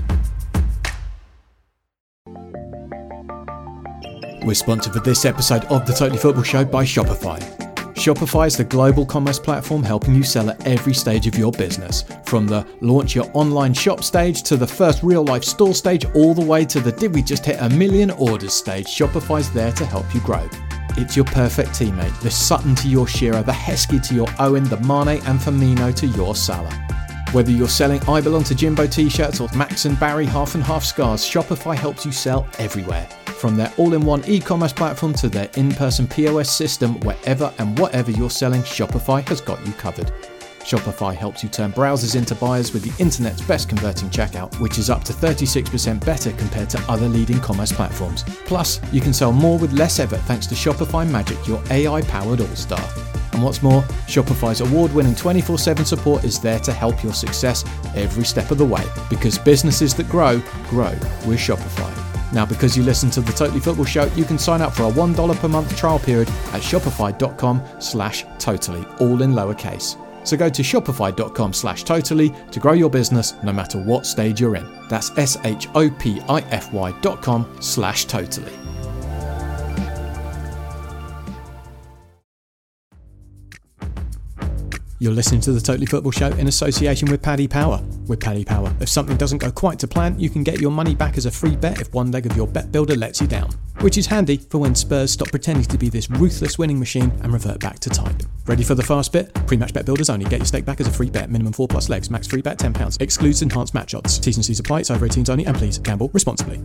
[SPEAKER 9] We're sponsored for this episode of the Totally Football Show by Shopify. Shopify is the global commerce platform helping you sell at every stage of your business. From the launch your online shop stage to the first real life store stage, all the way to the did we just hit a million orders stage, Shopify's there to help you grow. It's your perfect teammate, the Sutton to your Shearer, the Heskey to your Owen, the Mane and Firmino to your Salah. Whether you're selling I Belong to Jimbo t-shirts or Max and Barry half and half scarves, Shopify helps you sell everywhere. From their all-in-one e-commerce platform to their in-person P O S system, wherever and whatever you're selling, Shopify has got you covered. Shopify helps you turn browsers into buyers with the internet's best converting checkout, which is up to thirty-six percent better compared to other leading commerce platforms. Plus, you can sell more with less effort thanks to Shopify Magic, your A I-powered all-star. And what's more, Shopify's award-winning twenty-four seven support is there to help your success every step of the way. Because businesses that grow, grow with Shopify. Now, because you listen to the Totally Football Show, you can sign up for a one dollar per month trial period at shopify.com slash totally, all in lowercase. So go to shopify.com slash totally to grow your business no matter what stage you're in. That's S-H-O-P-I-F-Y dot com slash totally. You're listening to the Totally Football Show in association with Paddy Power. With Paddy Power, if something doesn't go quite to plan, you can get your money back as a free bet if one leg of your bet builder lets you down. Which is handy for when Spurs stop pretending to be this ruthless winning machine and revert back to type. Ready for the fast bit? Pre-match bet builders only. Get your stake back as a free bet. Minimum four plus legs. Max free bet ten pounds. Excludes enhanced match odds. T's and C's apply. It's over eighteens only. And please gamble responsibly.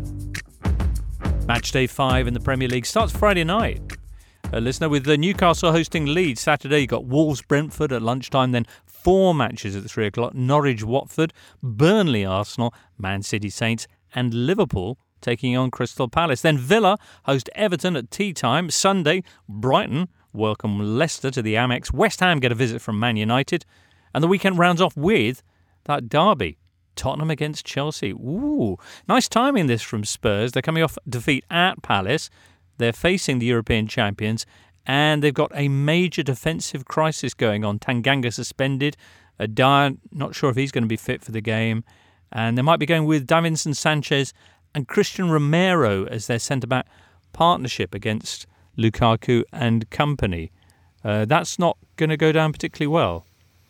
[SPEAKER 2] Match day five in the Premier League starts Friday night. A listener with the Newcastle hosting Leeds. Saturday, you got Wolves-Brentford at lunchtime, then four matches at three o'clock. Norwich-Watford, Burnley-Arsenal, Man City-Saints, and Liverpool taking on Crystal Palace. Then Villa host Everton at tea time. Sunday, Brighton welcome Leicester to the Amex. West Ham get a visit from Man United. And the weekend rounds off with that derby. Tottenham against Chelsea. Ooh, nice timing this from Spurs. They're coming off defeat at Palace. They're facing the European champions, and they've got a major defensive crisis going on. Tanganga suspended. Dyer, not sure if he's going to be fit for the game. And they might be going with Davinson Sanchez and Christian Romero as their centre-back partnership against Lukaku and company. Uh, that's not going to go down particularly well.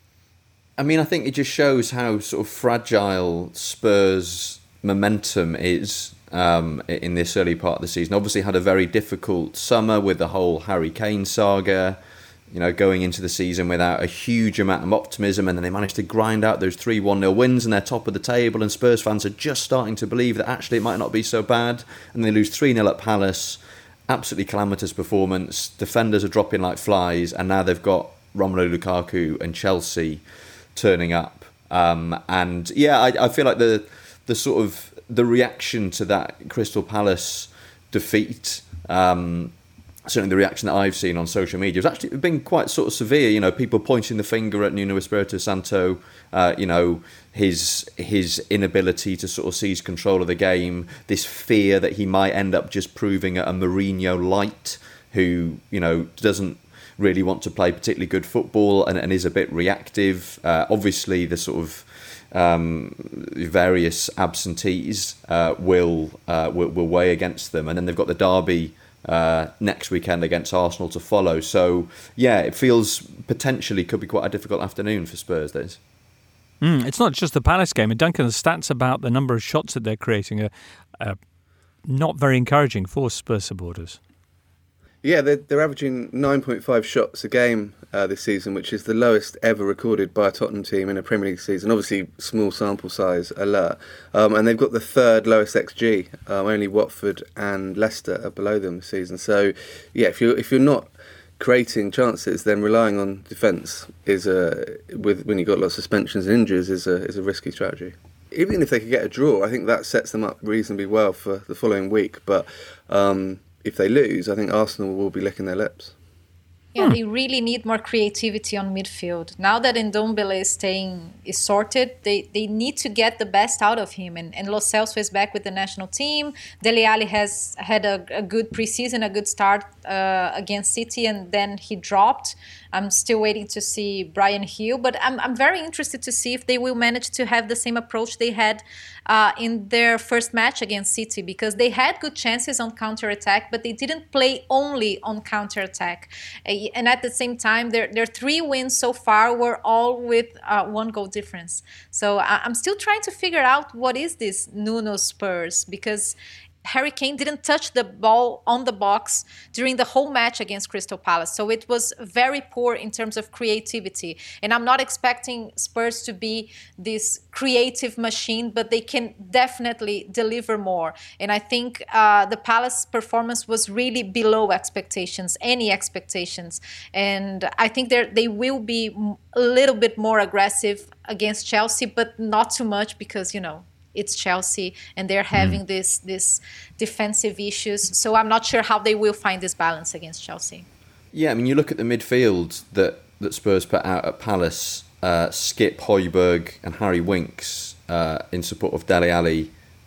[SPEAKER 5] I mean, I think it just shows how sort of fragile Spurs' momentum is um, in this early part of the season. Obviously had a very difficult summer with the whole Harry Kane saga, you know, going into the season without a huge amount of optimism, and then they managed to grind out those three one nil wins and they're top of the table, and Spurs fans are just starting to believe that actually it might not be so bad, and they lose three nil at Palace. Absolutely calamitous performance. Defenders are dropping like flies, and now they've got Romelu Lukaku and Chelsea turning up. Um, and yeah, I, I feel like the the sort of the reaction to that Crystal Palace defeat, um, certainly the reaction that I've seen on social media, has actually been quite sort of severe. You know, people pointing the finger at Nuno Espirito Santo, uh, you know, his his inability to sort of seize control of the game, this fear that he might end up just proving a Mourinho light who, you know, doesn't really want to play particularly good football and, and is a bit reactive. Uh, obviously, the sort of um, various absentees uh, will, uh, will will weigh against them, and then they've got the derby uh, next weekend against Arsenal to follow. So, yeah, it feels potentially could be quite a difficult afternoon for Spurs. This.
[SPEAKER 2] Mm, it's not just the Palace game. And Duncan, the stats about the number of shots that they're creating are, are not very encouraging for Spurs supporters.
[SPEAKER 3] Yeah, they're, they're averaging nine point five shots a game uh, this season, which is the lowest ever recorded by a Tottenham team in a Premier League season. Obviously, small sample size alert. Um, and they've got the third lowest X G. Um, only Watford and Leicester are below them this season. So, yeah, if you're, if you're not creating chances, then relying on defence is a, with when you've got lots of suspensions and injuries is a is a risky strategy. Even if they could get a draw, I think that sets them up reasonably well for the following week. But um, if they lose, I think Arsenal will be licking their lips.
[SPEAKER 4] Yeah, they really need more creativity on midfield. Now that Ndombele is staying is sorted, they, they need to get the best out of him. And, and Lo Celso is back with the national team. Dele Alli has had a, a good preseason, a good start uh, against City, and then he dropped. I'm still waiting to see Bryan Gil, but I'm I'm very interested to see if they will manage to have the same approach they had uh, in their first match against City, because they had good chances on counter-attack, but they didn't play only on counter-attack. And at the same time, their their three wins so far were all with uh, one goal difference. So I'm still trying to figure out what is this Nuno Spurs, because Harry Kane didn't touch the ball on the box during the whole match against Crystal Palace. So it was very poor in terms of creativity. And I'm not expecting Spurs to be this creative machine, but they can definitely deliver more. And I think uh, the Palace performance was really below expectations, any expectations. And I think they will be a little bit more aggressive against Chelsea, but not too much because, you know, it's Chelsea and they're having mm. this this defensive issues. So I'm not sure how they will find this balance against Chelsea.
[SPEAKER 5] Yeah, I mean, you look at the midfield that, that Spurs put out at Palace, uh, Skip, Højbjerg and Harry Winks uh, in support of Dele Alli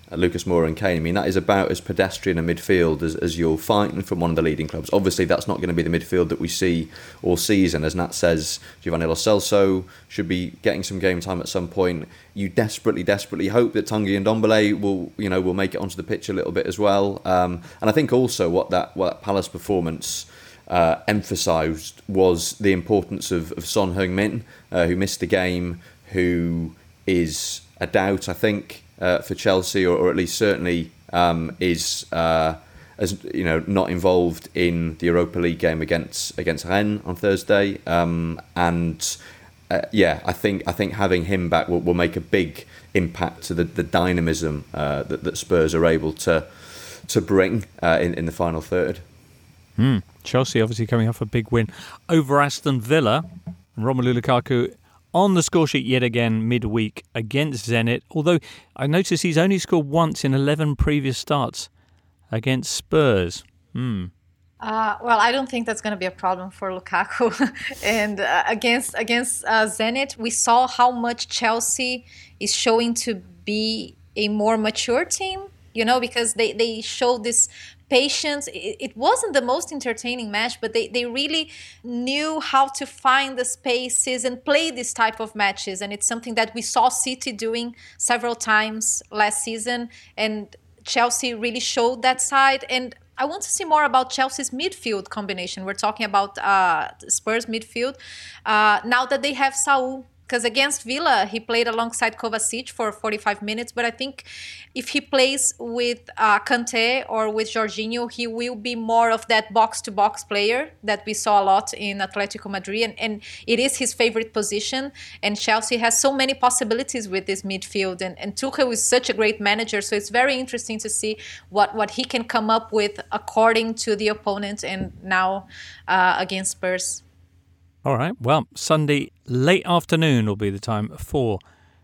[SPEAKER 5] Lucas Moura and Kane. I mean, that is about as pedestrian a midfield as, as you'll find from one of the leading clubs. Obviously, that's not going to be the midfield that we see all season. As Nat says, Giovanni Lo Celso should be getting some game time at some point. You desperately, desperately hope that Tanguy Ndombele will, you know, will make it onto the pitch a little bit as well. Um, and I think also what that what Palace performance uh, emphasised was the importance of, of Son Heung-min, uh, who missed the game, who is a doubt, I think, uh, for Chelsea, or, or at least certainly um, is uh, as you know not involved in the Europa League game against against Rennes on Thursday. Um, and uh, yeah, I think I think having him back will, will make a big impact to the, the dynamism uh, that, that Spurs are able to to bring uh, in in the final third.
[SPEAKER 2] Mm. Chelsea obviously coming off a big win over Aston Villa. Romelu Lukaku on the scoresheet yet again midweek against Zenit, although I noticed he's only scored once in eleven previous starts against Spurs. Hmm.
[SPEAKER 4] Uh, well, I don't think that's going to be a problem for Lukaku. and uh, against against uh, Zenit, we saw how much Chelsea is showing to be a more mature team, you know, because they, they showed this patience. It, it wasn't the most entertaining match, but they, they really knew how to find the spaces and play this type of matches. And it's something that we saw City doing several times last season. And Chelsea really showed that side. And I want to see more about Chelsea's midfield combination. We're talking about uh, Spurs midfield. Uh, now that they have Saul, because against Villa, he played alongside Kovacic for forty-five minutes. But I think if he plays with uh, Kanté or with Jorginho, he will be more of that box-to-box player that we saw a lot in Atletico Madrid. And, and it is his favorite position. And Chelsea has so many possibilities with this midfield. And, and Tuchel is such a great manager. So it's very interesting to see what, what he can come up with according to the opponent and now uh, against Spurs.
[SPEAKER 2] All right. Well, Sunday late afternoon will be the time for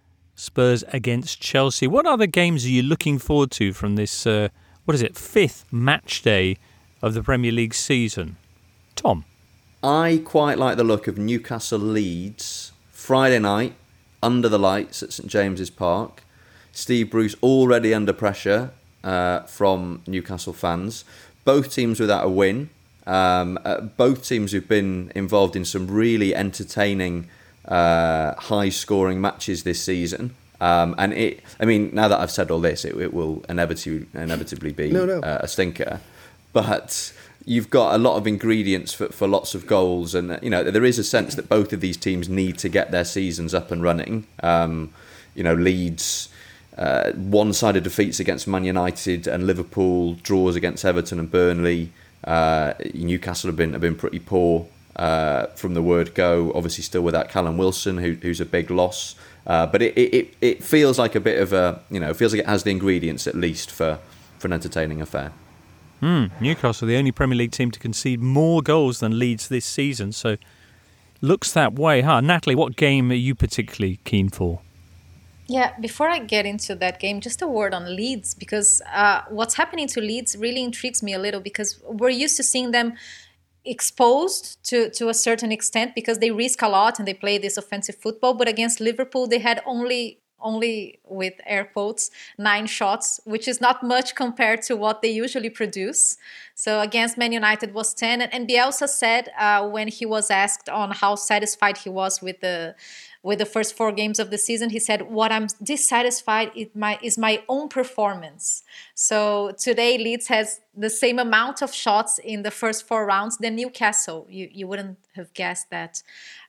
[SPEAKER 2] Spurs against Chelsea. What other games are you looking forward to from this, uh, what is it, fifth match day of the Premier League season? Tom?
[SPEAKER 5] I quite like the look of Newcastle Leeds, Friday night, under the lights at St James's Park. Steve Bruce already under pressure uh, from Newcastle fans. Both teams without a win. Um, uh, both teams who've been involved in some really entertaining, uh, high-scoring matches this season. Um, and it, I mean, now that I've said all this, it, it will inevitably inevitably be
[SPEAKER 3] no, no.
[SPEAKER 5] Uh, a stinker. But you've got a lot of ingredients for, for lots of goals, and you know there is a sense that both of these teams need to get their seasons up and running. Um, you know, Leeds. Uh, one-sided defeats against Man United and Liverpool, draws against Everton and Burnley. Uh, Newcastle have been have been pretty poor uh, from the word go. Obviously, still without Callum Wilson, who, who's a big loss. Uh, but it, it it feels like a bit of a you know it feels like it has the ingredients at least for, for an entertaining affair.
[SPEAKER 2] Mm, Newcastle, the only Premier League team to concede more goals than Leeds this season, so looks that way, huh? Natalie, what game are you particularly keen for?
[SPEAKER 4] Yeah, before I get into that game, just a word on Leeds, because uh, what's happening to Leeds really intrigues me a little, because we're used to seeing them exposed to, to a certain extent because they risk a lot and they play this offensive football. But against Liverpool, they had only, only with air quotes, nine shots, which is not much compared to what they usually produce. So against Man United was ten. And, and Bielsa said uh, when he was asked on how satisfied he was with the with the first four games of the season, he said, what I'm dissatisfied is my, is my own performance. So today, Leeds has the same amount of shots in the first four rounds than Newcastle. You you wouldn't have guessed that.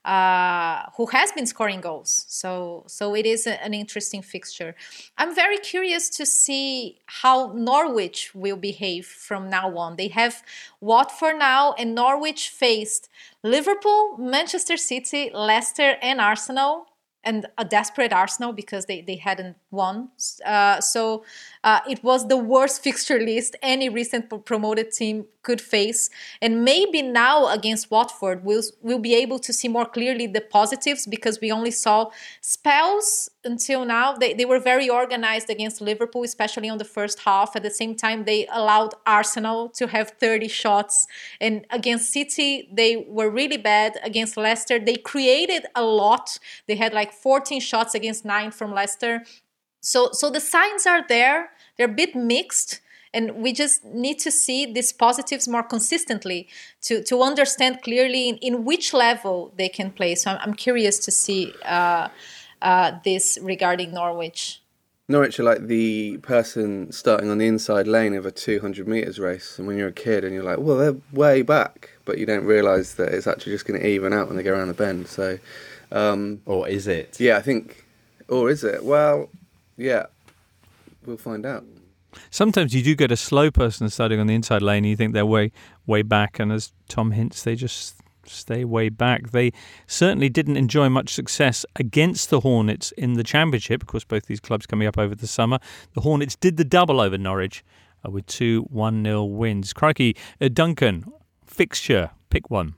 [SPEAKER 4] Uh, who has been scoring goals. So so it is a, an interesting fixture. I'm very curious to see how Norwich will behave from now on. They have Watford now, and Norwich faced Liverpool, Manchester City, Leicester, and Arsenal, and a desperate Arsenal because they, they hadn't won. Uh, so uh, it was the worst fixture list any recent promoted team could face. And maybe now against Watford, we'll, we'll be able to see more clearly the positives, because we only saw spells until now. They, they were very organized against Liverpool, especially on the first half. At the same time, they allowed Arsenal to have thirty shots. And against City, they were really bad. Against Leicester, they created a lot. They had like fourteen shots against nine from Leicester. So, so the signs are there. They're a bit mixed. And we just need to see these positives more consistently to, to understand clearly in, in which level they can play. So I'm, I'm curious to see uh, uh, this regarding Norwich.
[SPEAKER 3] Norwich are like the person starting on the inside lane of a two hundred metres race. And when you're a kid and you're like, well, they're way back. But you don't realise that it's actually just going to even out when they go around the bend. So, um,
[SPEAKER 5] Or is it?
[SPEAKER 3] Yeah, I think... Or is it? Well, yeah, we'll find out.
[SPEAKER 2] Sometimes you do get a slow person starting on the inside lane and you think they're way, way back. And as Tom hints, they just stay way back. They certainly didn't enjoy much success against the Hornets in the Championship. Of course, both these clubs coming up over the summer. The Hornets did the double over Norwich uh, with two one nil wins. Crikey, uh, Duncan, fixture, pick one.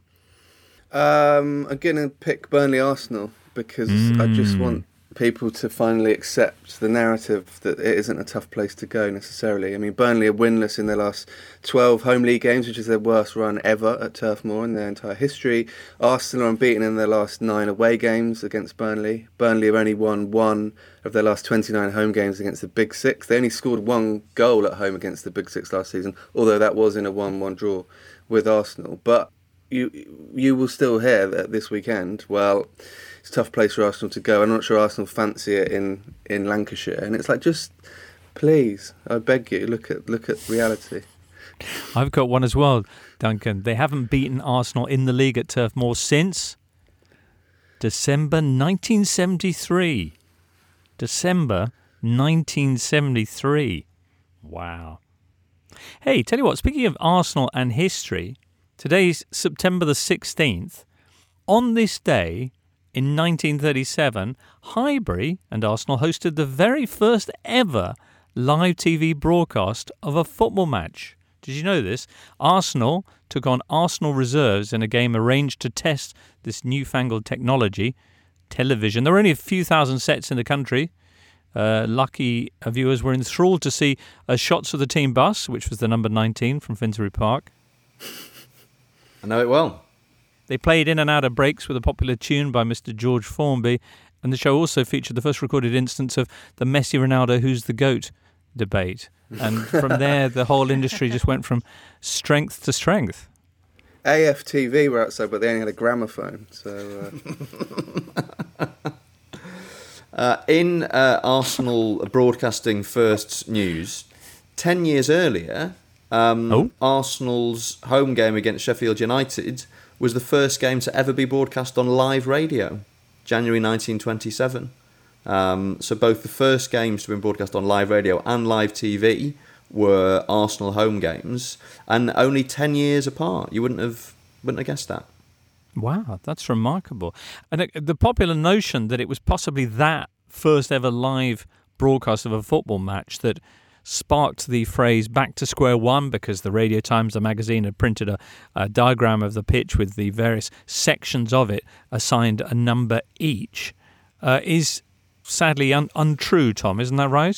[SPEAKER 3] Um, I'm going to pick Burnley-Arsenal because mm. I just want people to finally accept the narrative that it isn't a tough place to go necessarily. I mean, Burnley are winless in their last twelve home league games, which is their worst run ever at Turf Moor in their entire history. Arsenal are unbeaten in their last nine away games against Burnley. Burnley have only won one of their last twenty-nine home games against the Big Six. They only scored one goal at home against the Big Six last season, although that was in a one one draw with Arsenal. But you you will still hear that this weekend, well, it's a tough place for Arsenal to go. I'm not sure Arsenal fancy it in, in Lancashire. And it's like, just please, I beg you, look at look at reality.
[SPEAKER 2] I've got one as well, Duncan. They haven't beaten Arsenal in the league at Turf Moor since December nineteen seventy-three. December nineteen seventy-three. Wow. Hey, tell you what, speaking of Arsenal and history, today's September the sixteenth. On this day, in nineteen thirty-seven, Highbury and Arsenal hosted the very first ever live T V broadcast of a football match. Did you know this? Arsenal took on Arsenal reserves in a game arranged to test this newfangled technology, television. There were only a few thousand sets in the country. Uh, lucky viewers were enthralled to see uh, shots of the team bus, which was the number nineteen from Finsbury Park.
[SPEAKER 5] I know it well.
[SPEAKER 2] They played in and out of breaks with a popular tune by Mister George Formby, and the show also featured the first recorded instance of the Messi Ronaldo who's the GOAT debate. And from there, the whole industry just went from strength to strength.
[SPEAKER 3] A F T V were outside, but they only had a gramophone. So, uh...
[SPEAKER 5] uh, in uh, Arsenal broadcasting first news, ten years earlier, um,
[SPEAKER 2] oh?
[SPEAKER 5] Arsenal's home game against Sheffield United was the first game to ever be broadcast on live radio, January nineteen twenty-seven. Um, so both the first games to have been broadcast on live radio and live T V were Arsenal home games, and only ten years apart. You wouldn't have wouldn't have guessed that.
[SPEAKER 2] Wow, that's remarkable. And the popular notion that it was possibly that first ever live broadcast of a football match that sparked the phrase back to square one, because the Radio Times, the magazine, had printed a, a diagram of the pitch with the various sections of it assigned a number each, uh, is sadly un- untrue, Tom, isn't that right?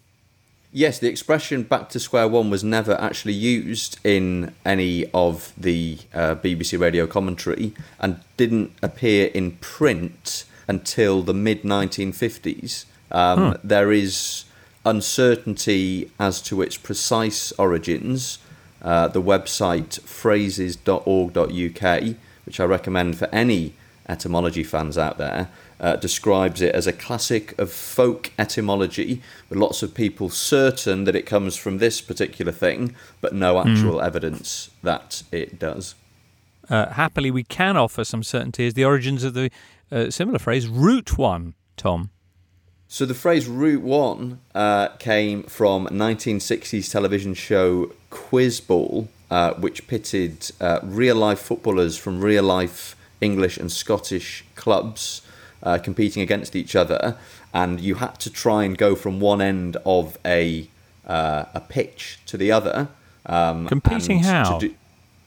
[SPEAKER 5] Yes, the expression back to square one was never actually used in any of the uh, B B C radio commentary and didn't appear in print until the mid nineteen fifties. Um, huh. There is uncertainty as to its precise origins. Uh, the website phrases dot org dot U K, which I recommend for any etymology fans out there, uh, describes it as a classic of folk etymology, with lots of people certain that it comes from this particular thing, but no actual mm. evidence that it does.
[SPEAKER 2] Uh, happily, we can offer some certainty as the origins of the uh, similar phrase, Route One, Tom.
[SPEAKER 5] So the phrase Route One uh, came from nineteen sixties television show Quiz Ball, uh, which pitted uh, real-life footballers from real-life English and Scottish clubs uh, competing against each other, and you had to try and go from one end of a uh, a pitch to the other. Um,
[SPEAKER 2] Competing how?
[SPEAKER 5] Do,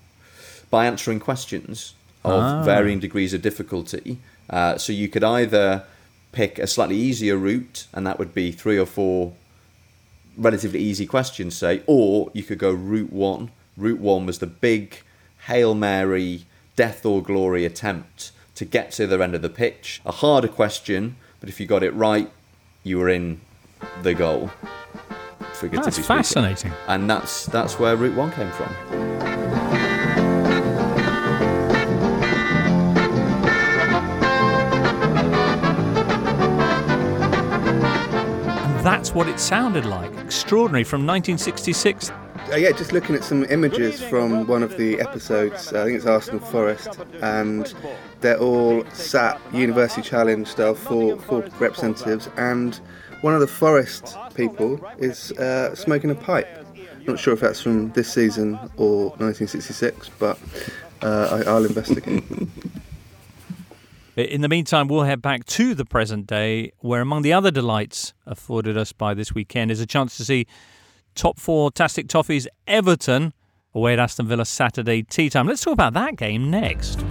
[SPEAKER 5] by answering questions of
[SPEAKER 2] ah.
[SPEAKER 5] varying degrees of difficulty. Uh, so you could either pick a slightly easier route, and that would be three or four relatively easy questions, say, or you could go Route One. Route One was the big Hail Mary, death or glory attempt to get to the other end of the pitch. A harder question, but if you got it right, you were in the goal.
[SPEAKER 2] That's fascinating.
[SPEAKER 5] And that's that's where Route One came from.
[SPEAKER 2] And that's what it sounded like. Extraordinary, from nineteen sixty-six.
[SPEAKER 3] Uh, yeah, just looking at some images from one of the episodes, I think it's Arsenal Forest, and they're all sat University Challenge style, four, four representatives, and one of the Forest people is uh, smoking a pipe. Not sure if that's from this season or nineteen sixty-six, but uh, I, I'll investigate.
[SPEAKER 2] In the meantime, we'll head back to the present day, where among the other delights afforded us by this weekend is a chance to see top four Tastic Toffees Everton away at Aston Villa Saturday tea time. Let's talk about that game next.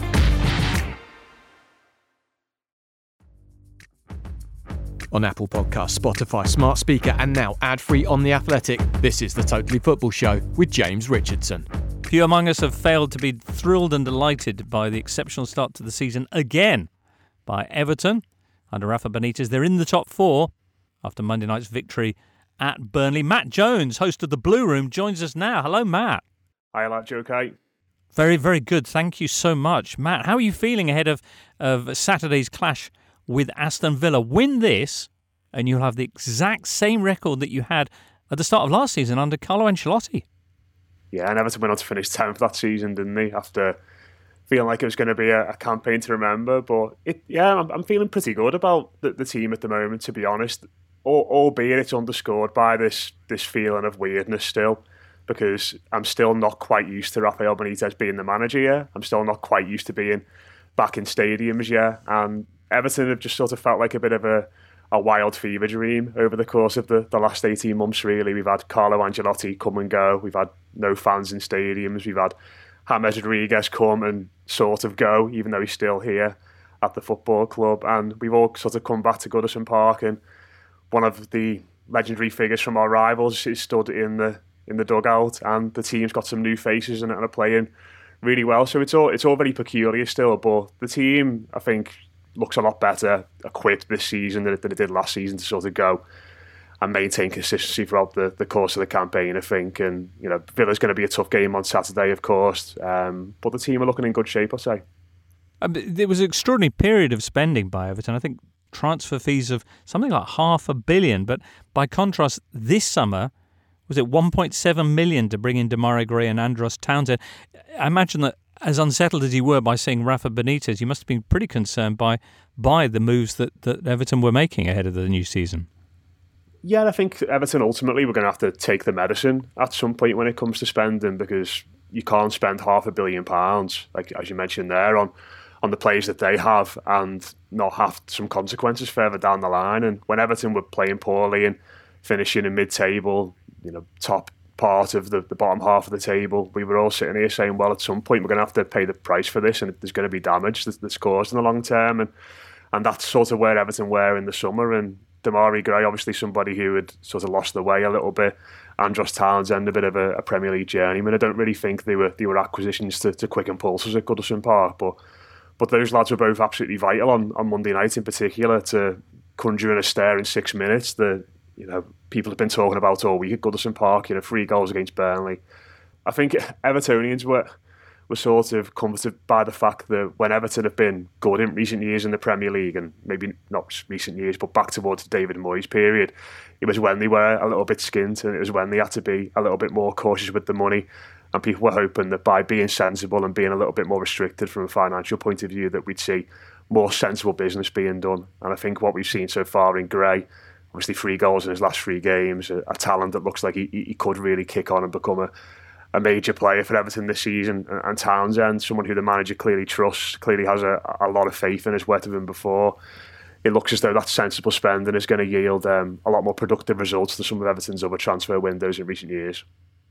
[SPEAKER 7] On Apple Podcasts, Spotify, Smart Speaker, and now ad-free on The Athletic, this is the Totally Football Show with James Richardson.
[SPEAKER 2] Few among us have failed to be thrilled and delighted by the exceptional start to the season again by Everton. Under Rafa Benitez, they're in the top four after Monday night's victory at Burnley. Matt Jones, host of the Blue Room, joins us now. Hello, Matt.
[SPEAKER 10] Hi, lads. You okay?
[SPEAKER 2] Very, very good. Thank you so much. Matt, how are you feeling ahead of, of Saturday's clash with Aston Villa? Win this, and you'll have the exact same record that you had at the start of last season under Carlo Ancelotti.
[SPEAKER 10] Yeah, and Everton went on to finish tenth that season, didn't they? After feeling like it was going to be a, a campaign to remember. But it, yeah, I'm, I'm feeling pretty good about the, the team at the moment, to be honest. Albeit it's underscored by this this feeling of weirdness still, because I'm still not quite used to Rafael Benitez being the manager yet. I'm still not quite used to being back in stadiums yet. And Everton have just sort of felt like a bit of a, a wild fever dream over the course of the, the last eighteen months, really. We've had Carlo Ancelotti come and go. We've had no fans in stadiums. We've had James Rodriguez come and sort of go, even though he's still here at the football club. And we've all sort of come back to Goodison Park, and one of the legendary figures from our rivals is stood in the in the dugout, and the team's got some new faces and are playing really well. So it's all it's all very peculiar still, but the team, I think, looks a lot better equipped this season than it, than it did last season to sort of go and maintain consistency throughout the, the course of the campaign, I think. And, you know, Villa's going to be a tough game on Saturday, of course, um, but the team are looking in good shape, I'd say.
[SPEAKER 2] Um, there was an extraordinary period of spending by Everton. I think transfer fees of something like half a billion, but by contrast, this summer, was it one point seven million to bring in Demarai Gray and Andros Townsend? I imagine that as unsettled as you were by seeing Rafa Benitez, you must have been pretty concerned by by the moves that, that Everton were making ahead of the new season.
[SPEAKER 10] Yeah, I think Everton ultimately we're going to have to take the medicine at some point when it comes to spending, because you can't spend half a billion pounds, like as you mentioned there, on on the players that they have and not have some consequences further down the line. And when Everton were playing poorly and finishing in mid-table, you know, top part of the, the bottom half of the table, we were all sitting here saying, well, at some point we're going to have to pay the price for this, and there's going to be damage that's, that's caused in the long term. And and that's sort of where Everton were in the summer. And Demarai Gray, obviously somebody who had sort of lost the way a little bit. Andros Townsend, a bit of a, a Premier League journeyman. I don't really think they were they were acquisitions to, to quicken pulses at Goodison Park, but but those lads were both absolutely vital on, on Monday night in particular to conjure in a stare in six minutes that, you know, people have been talking about all week at Goodison Park, you know, three goals against Burnley. I think Evertonians were were sort of comforted by the fact that when Everton have been good in recent years in the Premier League, and maybe not recent years, but back towards the David Moyes period, it was when they were a little bit skint, and it was when they had to be a little bit more cautious with the money. And people were hoping that by being sensible and being a little bit more restricted from a financial point of view, that we'd see more sensible business being done. And I think what we've seen so far in Gray, obviously three goals in his last three games, a, a talent that looks like he, he could really kick on and become a, a major player for Everton this season. And, and Townsend, someone who the manager clearly trusts, clearly has a, a lot of faith in, has worked with him before. It looks as though that sensible spending is going to yield um, a lot more productive results than some of Everton's other transfer windows in recent years.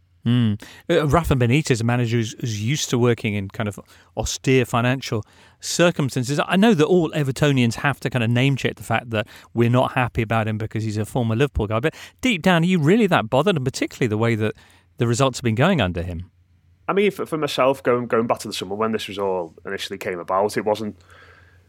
[SPEAKER 2] Mm. Uh, Rafa Benitez, a manager who's, who's used to working in kind of austere financial circumstances. I know that all Evertonians have to kind of name check the fact that we're not happy about him because he's a former Liverpool guy. But deep down, are you really that bothered? And particularly the way that the results have been going under him?
[SPEAKER 10] I mean, for, for myself, going going back to the summer when this was all initially came about, it wasn't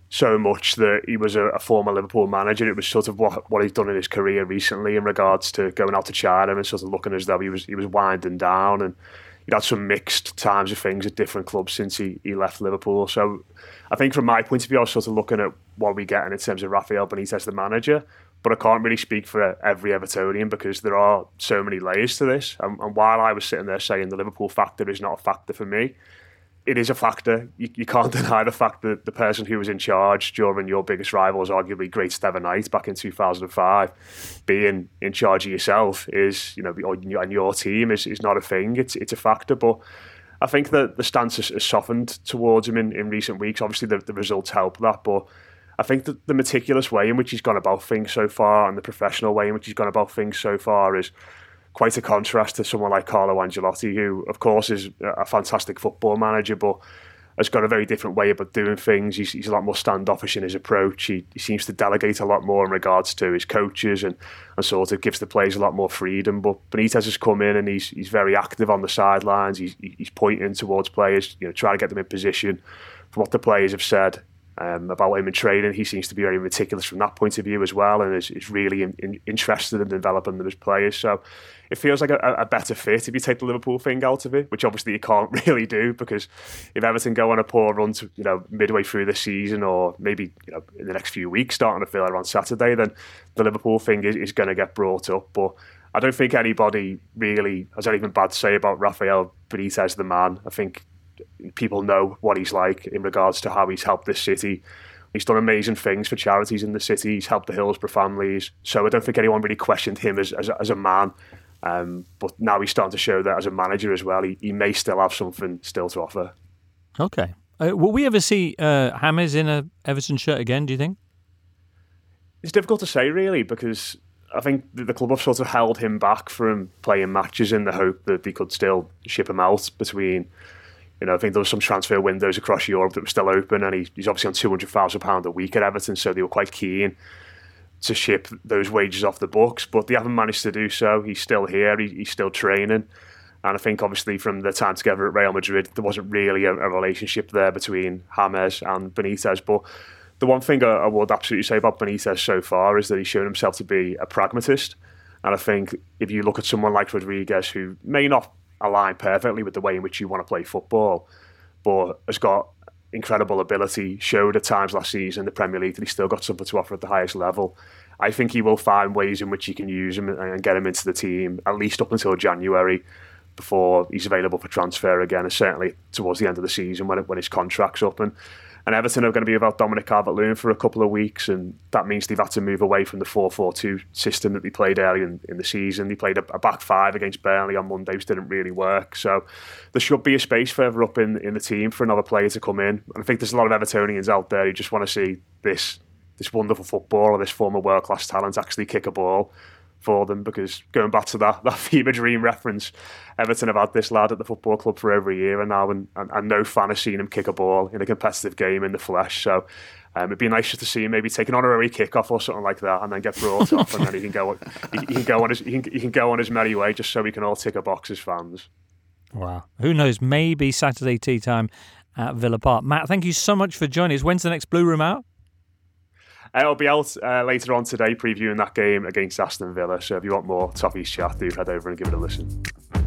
[SPEAKER 10] so much that he was a, a former Liverpool manager. It was sort of what what he'd done in his career recently in regards to going out to China and sort of looking as though he was he was winding down, and he'd had some mixed times of things at different clubs since he, he left Liverpool. So I think from my point of view, I was sort of looking at what we get in terms of Rafael Benitez, the manager, but I can't really speak for every Evertonian because there are so many layers to this. And, and while I was sitting there saying the Liverpool factor is not a factor for me, it is a factor. You, you can't deny the fact that the person who was in charge during your biggest rival's arguably greatest ever night back in two thousand five, being in charge of yourself is, you know, and your team is, is not a thing. It's it's a factor. But I think that the stance has, has softened towards him in, in recent weeks. Obviously, the, the results help that, but I think that the meticulous way in which he's gone about things so far and the professional way in which he's gone about things so far is quite a contrast to someone like Carlo Ancelotti, who, of course, is a fantastic football manager, but has got a very different way about doing things. He's, he's a lot more standoffish in his approach. He, he seems to delegate a lot more in regards to his coaches and, and sort of gives the players a lot more freedom. But Benitez has come in and he's he's very active on the sidelines. He's, he's pointing towards players, you know, trying to get them in position. From what the players have said um, about him in training, he seems to be very meticulous from that point of view as well, and is, is really in, in, interested in developing them as players. So it feels like a, a better fit if you take the Liverpool thing out of it, which obviously you can't really do, because if Everton go on a poor run to, you know, midway through the season, or maybe, you know, in the next few weeks starting to Villa on Saturday, then the Liverpool thing is, is going to get brought up. But I don't think anybody really has anything bad to say about Rafael Benitez, the man. I think people know what he's like in regards to how he's helped this city. He's done amazing things for charities in the city. He's helped the Hillsborough families. So I don't think anyone really questioned him as as, as a man. Um, but now he's starting to show that as a manager as well, he, he may still have something still to offer.
[SPEAKER 2] Okay. Uh, will we ever see uh, James in a Everton shirt again, do you think?
[SPEAKER 10] It's difficult to say, really, because I think the club have sort of held him back from playing matches in the hope that they could still ship him out between, you know, I think there was some transfer windows across Europe that were still open, and he, he's obviously on two hundred thousand pounds a week at Everton, so they were quite keen to ship those wages off the books, but they haven't managed to do so. He's still here, he, he's still training, and I think obviously from the time together at Real Madrid, there wasn't really a, a relationship there between James and Benitez. But the one thing I, I would absolutely say about Benitez so far is that he's shown himself to be a pragmatist, and I think if you look at someone like Rodriguez, who may not align perfectly with the way in which you want to play football, but has got incredible ability, showed at times last season in the Premier League that he's still got something to offer at the highest level. I think he will find ways in which he can use him and get him into the team, at least up until January, before he's available for transfer again, and certainly towards the end of the season when, it, when his contract's up. And, and Everton are going to be without Dominic Calvert-Lewin for a couple of weeks, and that means they've had to move away from the four four two system that they played early in, in the season. They played a, a back five against Burnley on Monday, which didn't really work. So there should be a space further up in, in the team for another player to come in. And I think there's a lot of Evertonians out there who just want to see this this wonderful footballer, this former world-class talent, actually kick a ball for them, because going back to that that fever dream reference, Everton have had this lad at the football club for over a year and now, and, and, and no fan has seen him kick a ball in a competitive game in the flesh. So um, it'd be nice just to see him maybe take an honorary kick-off or something like that, and then get brought up, and then he can go he, he can go on his he can, he can go on his merry way, just so we can all tick a box as fans.
[SPEAKER 2] Wow, who knows? Maybe Saturday tea time at Villa Park. Matt, thank you so much for joining us. When's the next Blue Room out?
[SPEAKER 10] It'll be out uh, later on today, previewing that game against Aston Villa. So if you want more Toffees chat, do head over and give it a listen.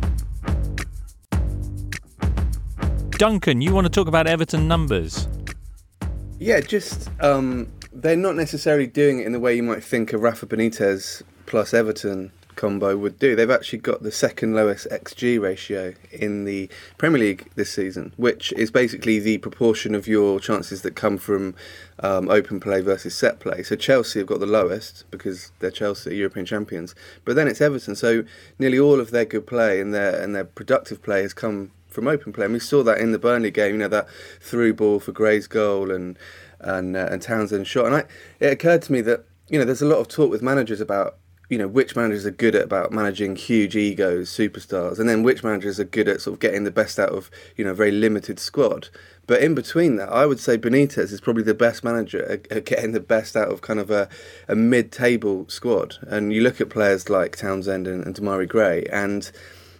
[SPEAKER 2] Duncan, you want to talk about Everton numbers?
[SPEAKER 3] Yeah, just um, they're not necessarily doing it in the way you might think a Rafa Benitez plus Everton combo would do. They've actually got the second lowest X G ratio in the Premier League this season, which is basically the proportion of your chances that come from um, open play versus set play. So Chelsea have got the lowest because they're Chelsea, European champions, but then it's Everton. So nearly all of their good play and their and their productive play has come from open play, and we saw that in the Burnley game. You know, that through ball for Gray's goal and and uh, and Townsend's shot. And I, it occurred to me that, you know, there's a lot of talk with managers about, you know, which managers are good at about managing huge egos, superstars, and then which managers are good at sort of getting the best out of, you know, a very limited squad. But in between that, I would say Benitez is probably the best manager at, at getting the best out of kind of a, a mid-table squad. And you look at players like Townsend and, and Damari Gray, and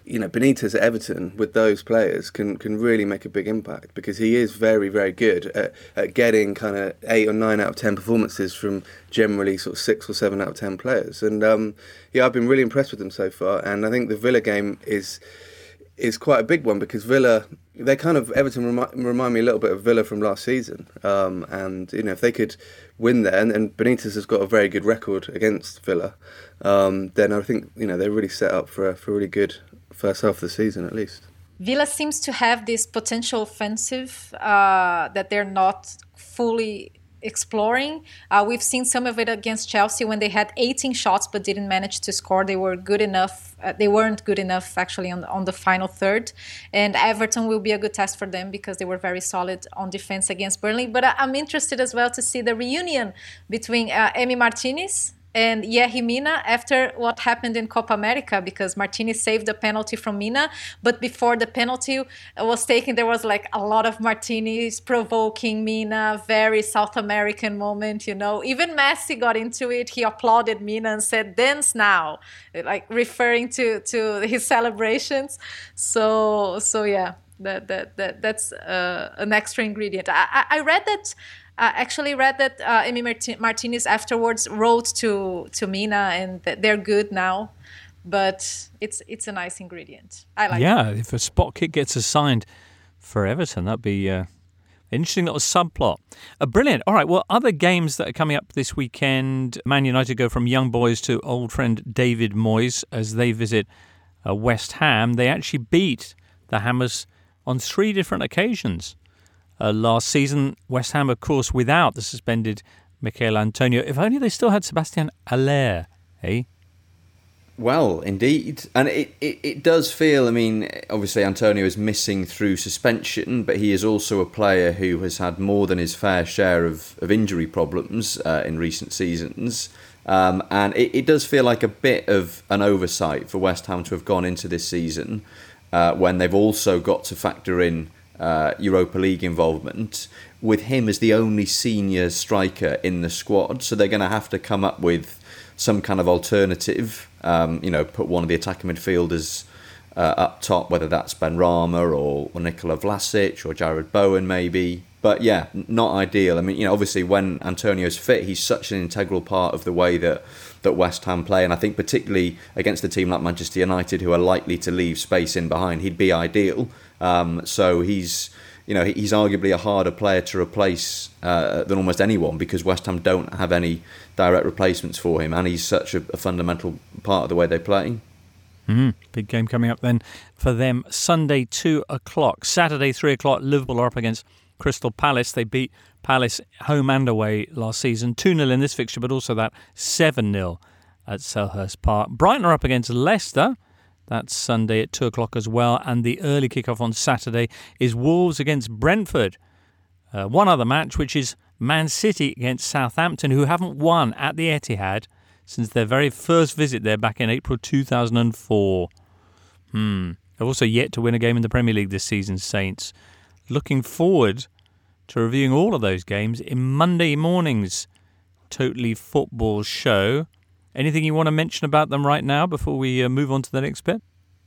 [SPEAKER 3] you know, Benitez at Everton with those players can, can really make a big impact, because he is very, very good at, at getting kind of eight or nine out of ten performances from generally sort of six or seven out of ten players. And um, yeah, I've been really impressed with him so far. And I think the Villa game is is quite a big one, because Villa, they kind of, Everton remi- remind me a little bit of Villa from last season. Um, and, you know, if they could win there, and, and Benitez has got a very good record against Villa, um, then I think, you know, they're really set up for a, for a really good first half of the season at least.
[SPEAKER 4] Villa seems to have this potential offensive uh, that they're not fully exploring. Uh, we've seen some of it against Chelsea when they had eighteen shots but didn't manage to score. They were good enough. Uh, they weren't good enough actually on the, on the final third. And Everton will be a good test for them because they were very solid on defense against Burnley. But I, I'm interested as well to see the reunion between uh, Emi Martinez and Yerry Mina after what happened in Copa America, because Martinez saved the penalty from Mina, but before the penalty was taken, there was like a lot of Martinez provoking Mina, very South American moment, you know. Even Messi got into it. He applauded Mina and said, "Dance now," like referring to, to his celebrations. So, so yeah, that that, that that's uh, an extra ingredient. I, I read that I uh, actually read that uh, Emi Marti- Martinez afterwards wrote to, to Mina, and that they're good now. But it's it's a nice ingredient. I like
[SPEAKER 2] yeah,
[SPEAKER 4] it.
[SPEAKER 2] Yeah, if a spot kick gets assigned for Everton, that'd be uh, interesting little subplot. Uh, brilliant. All right, well, other games that are coming up this weekend. Man United go from young boys to old friend David Moyes as they visit uh, West Ham. They actually beat the Hammers on three different occasions. Uh, last season, West Ham, of course, without the suspended Michail Antonio. If only they still had Sebastian Haller, eh?
[SPEAKER 5] Well, indeed. And it, it, it does feel, I mean, obviously Antonio is missing through suspension, but he is also a player who has had more than his fair share of, of injury problems uh, in recent seasons. Um, and it, it does feel like a bit of an oversight for West Ham to have gone into this season uh, when they've also got to factor in Uh, Europa League involvement, with him as the only senior striker in the squad. So they're going to have to come up with some kind of alternative, um, you know, put one of the attacking midfielders uh, up top, whether that's Benrahma or, or Nikola Vlasic or Jared Bowen maybe. But yeah, not ideal. I mean, you know, obviously when Antonio's fit, he's such an integral part of the way that, that West Ham play. And I think particularly against a team like Manchester United, who are likely to leave space in behind, he'd be ideal. Um, so he's, you know, he's arguably a harder player to replace uh, than almost anyone, because West Ham don't have any direct replacements for him, and he's such a, a fundamental part of the way they play.
[SPEAKER 2] Mm, big game coming up then for them. Sunday, two o'clock. Saturday, three o'clock, Liverpool are up against Crystal Palace. They beat Palace home and away last season. two nil in this fixture, but also that seven nil at Selhurst Park. Brighton are up against Leicester. That's Sunday at two o'clock as well. And the early kickoff on Saturday is Wolves against Brentford. Uh, one other match, which is Man City against Southampton, who haven't won at the Etihad since their very first visit there back in April two thousand four. Hmm. They've also yet to win a game in the Premier League this season, Saints. Looking forward to reviewing all of those games in Monday morning's Totally Football show. Anything you want to mention about them right now before we uh, move on to the next bit?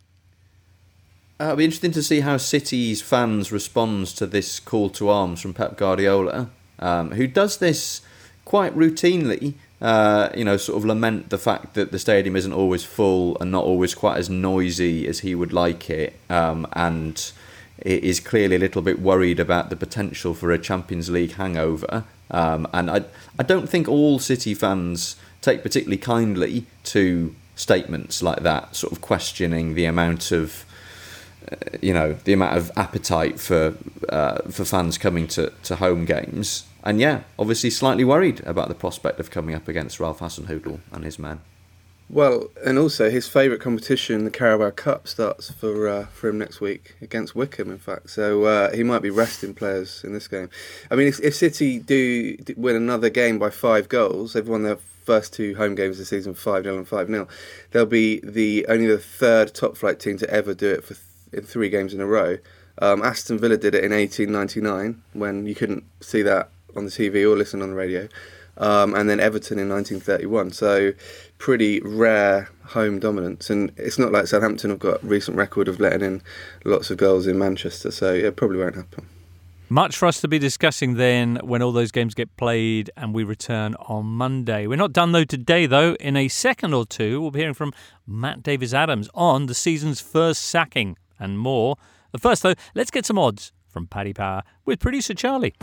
[SPEAKER 5] Uh, it'll be interesting to see how City's fans respond to this call to arms from Pep Guardiola, um, who does this quite routinely, uh, you know, sort of lament the fact that the stadium isn't always full and not always quite as noisy as he would like it, um, and is clearly a little bit worried about the potential for a Champions League hangover. Um, and I, I don't think all City fans take particularly kindly to statements like that, sort of questioning the amount of, uh, you know, the amount of appetite for uh, for fans coming to, to home games. And yeah, obviously slightly worried about the prospect of coming up against Ralph Hasenhüttl and his men.
[SPEAKER 3] Well, and also his favourite competition, the Carabao Cup, starts for uh, for him next week against Wickham, in fact. So uh, he might be resting players in this game. I mean, if, if City do win another game by five goals, they've won their first two home games of the season five nil and five nil. They'll be the only the third top flight team to ever do it for th- in three games in a row. Um, Aston Villa did it in eighteen ninety-nine when you couldn't see that on the T V or listen on the radio. um, and then Everton in nineteen thirty-one. So pretty rare home dominance. And it's not like Southampton have got a recent record of letting in lots of goals in Manchester. So yeah, it probably won't happen.
[SPEAKER 2] Much for us to be discussing then when all those games get played and we return on Monday. We're not done though today though. In a second or two, we'll be hearing from Matt Davies-Adams on the season's first sacking and more. But first though, let's get some odds from Paddy Power with producer Charlie.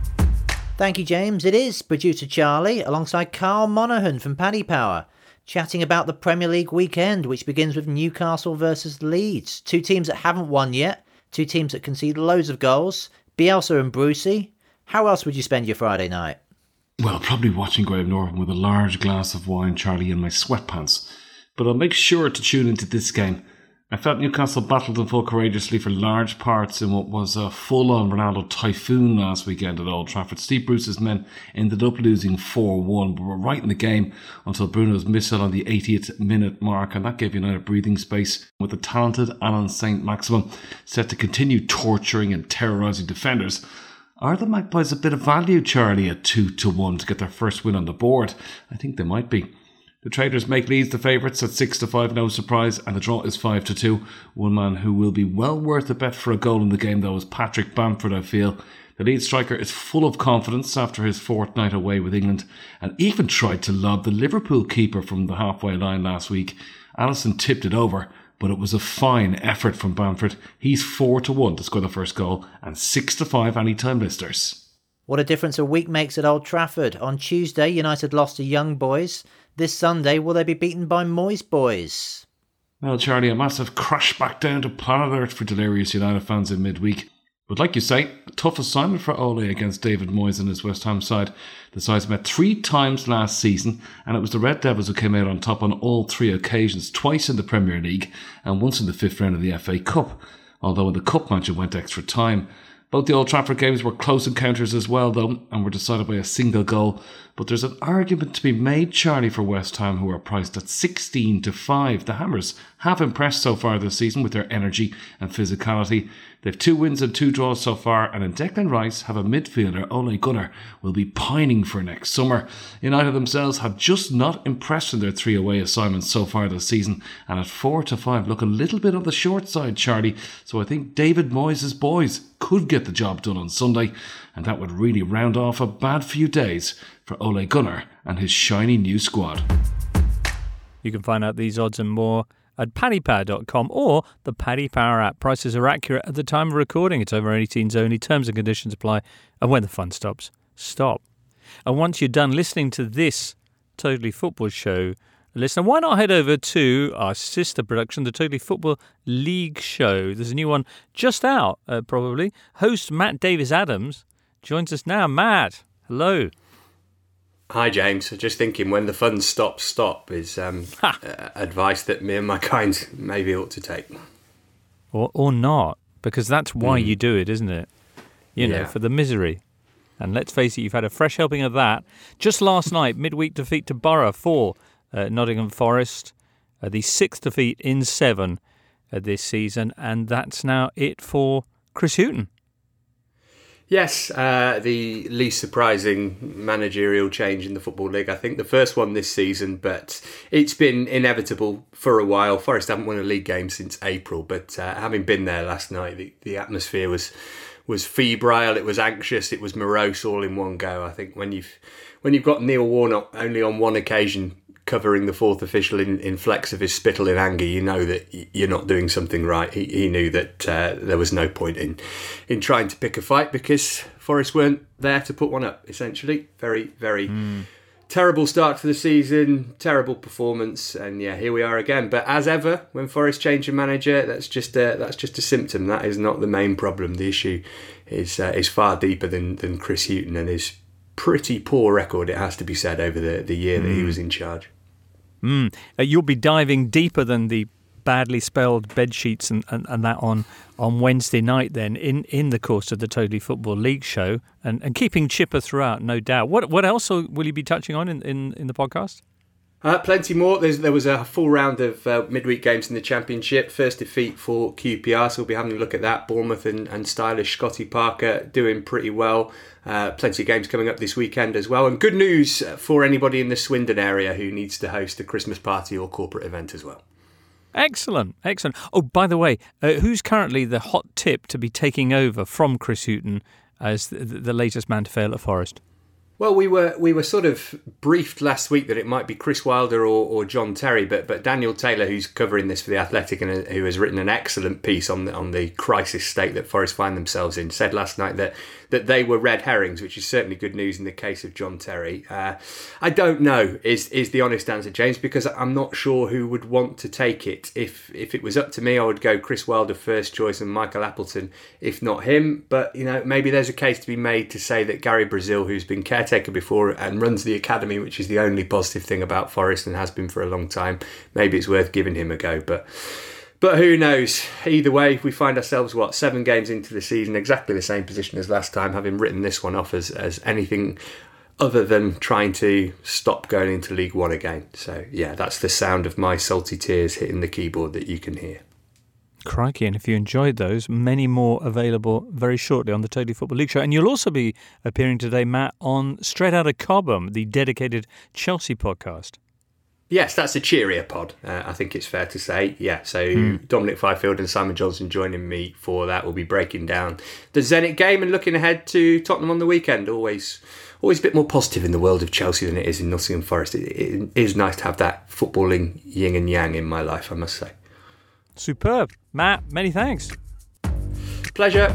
[SPEAKER 11] Thank you, James. It is producer Charlie alongside Carl Monaghan from Paddy Power, chatting about the Premier League weekend, which begins with Newcastle versus Leeds. Two teams that haven't won yet, two teams that concede loads of goals. Bielsa and Brucey, how else would you spend your Friday night?
[SPEAKER 12] Well, probably watching Graham Norton with a large glass of wine, Charlie, in my sweatpants. But I'll make sure to tune into this game. I felt Newcastle battled and fought courageously for large parts in what was a full-on Ronaldo typhoon last weekend at Old Trafford. Steve Bruce's men ended up losing four one, but were right in the game until Bruno's missile on the eightieth minute mark, and that gave United breathing space, with the talented Alan Saint-Maximin set to continue torturing and terrorising defenders. Are the Magpies a bit of value, Charlie, at two to one to get their first win on the board? I think they might be. The traders make Leeds the favourites at six to five, no surprise, and the draw is five to two. One man who will be well worth a bet for a goal in the game, though, is Patrick Bamford, I feel. The Leeds striker is full of confidence after his fortnight away with England, and even tried to lob the Liverpool keeper from the halfway line last week. Alisson tipped it over, but it was a fine effort from Bamford. He's four to one to score the first goal, and six to five anytime listers.
[SPEAKER 11] What a difference a week makes at Old Trafford. On Tuesday, United lost to Young Boys. This Sunday, will they be beaten by Moyes Boys?
[SPEAKER 12] Well, Charlie, a massive crash back down to planet Earth for delirious United fans in midweek. But like you say, a tough assignment for Ole against David Moyes and his West Ham side. The sides met three times last season, and it was the Red Devils who came out on top on all three occasions, twice in the Premier League and once in the fifth round of the F A Cup, although in the Cup match it went extra time. Both the Old Trafford games were close encounters as well, though, and were decided by a single goal. But there's an argument to be made, Charlie, for West Ham, who are priced at sixteen to five. The Hammers have impressed so far this season with their energy and physicality. They've two wins and two draws so far, and in Declan Rice have a midfielder, Ole Gunnar, will be pining for next summer. United themselves have just not impressed in their three away assignments so far this season, and at four to five look a little bit on the short side, Charlie. So I think David Moyes' boys could get the job done on Sunday, and that would really round off a bad few days for Ole Gunnar and his shiny new squad.
[SPEAKER 2] You can find out these odds and more at paddy power dot com or the Paddy Power app. Prices are accurate at the time of recording. It's over eighteens only. Terms and conditions apply. And when the fun stops, stop. And once you're done listening to this Totally Football show, listener, why not head over to our sister production, the Totally Football League show. There's a new one just out, uh, probably. Host Matt Davies-Adams joins us now. Matt, hello.
[SPEAKER 13] Hi, James. Just thinking, when the fun stops, stop is um, uh, advice that me and my kind maybe ought to take.
[SPEAKER 2] Or or not, because that's why mm. you do it, isn't it? You know,
[SPEAKER 13] yeah.
[SPEAKER 2] for the misery. And let's face it, you've had a fresh helping of that. Just last night, midweek defeat to Borough for uh, Nottingham Forest. Uh, the sixth defeat in seven uh, this season. And that's now it for Chris Hughton.
[SPEAKER 13] Yes, uh, the least surprising managerial change in the Football League. I think the first one this season, but it's been inevitable for a while. Forest haven't won a league game since April, but uh, having been there last night, the, the atmosphere was was febrile, it was anxious, it was morose all in one go. I think when you've when you've got Neil Warnock only on one occasion covering the fourth official in, in flecks of his spittle in anger, you know that you're not doing something right. He, he knew that uh, there was no point in in trying to pick a fight because Forest weren't there to put one up, essentially. Very, very mm. terrible start to the season, terrible performance, and yeah, here we are again. But as ever, when Forest change a manager, that's just a, that's just a symptom. That is not the main problem. The issue is uh, is far deeper than, than Chris Hughton and his pretty poor record, it has to be said, over the, the year mm. that he was in charge.
[SPEAKER 2] Mm. Uh, you'll be diving deeper than the badly spelled bedsheets and, and, and that on, on Wednesday night then in, in the course of the Totally Football League show and, and keeping chipper throughout, no doubt. What what else will you be touching on in, in, in the podcast?
[SPEAKER 13] Uh, plenty more. There's, there was a full round of uh, midweek games in the Championship. First defeat for Q P R, so we'll be having a look at that. Bournemouth and, and stylish Scotty Parker doing pretty well. Uh, plenty of games coming up this weekend as well. And good news for anybody in the Swindon area who needs to host a Christmas party or corporate event as well.
[SPEAKER 2] Excellent, excellent. Oh, by the way, uh, who's currently the hot tip to be taking over from Chris Hughton as the, the latest man to fail at Forest?
[SPEAKER 13] Well, we were we were sort of briefed last week that it might be Chris Wilder or, or John Terry, but but Daniel Taylor, who's covering this for The Athletic and who has written an excellent piece on the, on the crisis state that Forest find themselves in, said last night that that they were red herrings, which is certainly good news in the case of John Terry. Uh, I don't know is is the honest answer, James, because I'm not sure who would want to take it. If if it was up to me, I would go Chris Wilder first choice and Michael Appleton, if not him. But you know, maybe there's a case to be made to say that Gary Brazil, who's been caretaker before and runs the academy, which is the only positive thing about Forest and has been for a long time, maybe it's worth giving him a go. But but who knows? Either way, we find ourselves, what, seven games into the season, exactly the same position as last time, having written this one off as, as anything other than trying to stop going into League One again. So yeah, that's the sound of my salty tears hitting the keyboard that you can hear.
[SPEAKER 2] Crikey, and if you enjoyed those, many more available very shortly on the Totally Football League show. And you'll also be appearing today, Matt, on Straight Outta Cobham, the dedicated Chelsea podcast.
[SPEAKER 13] Yes, that's a cheerier pod, uh, I think it's fair to say. Yeah, so mm. Dominic Fifield and Simon Johnson joining me for that. We'll be breaking down the Zenit game and looking ahead to Tottenham on the weekend. Always always a bit more positive in the world of Chelsea than it is in Nottingham Forest. It, it is nice to have that footballing yin and yang in my life, I must say.
[SPEAKER 2] Superb. Matt, many thanks.
[SPEAKER 13] Pleasure.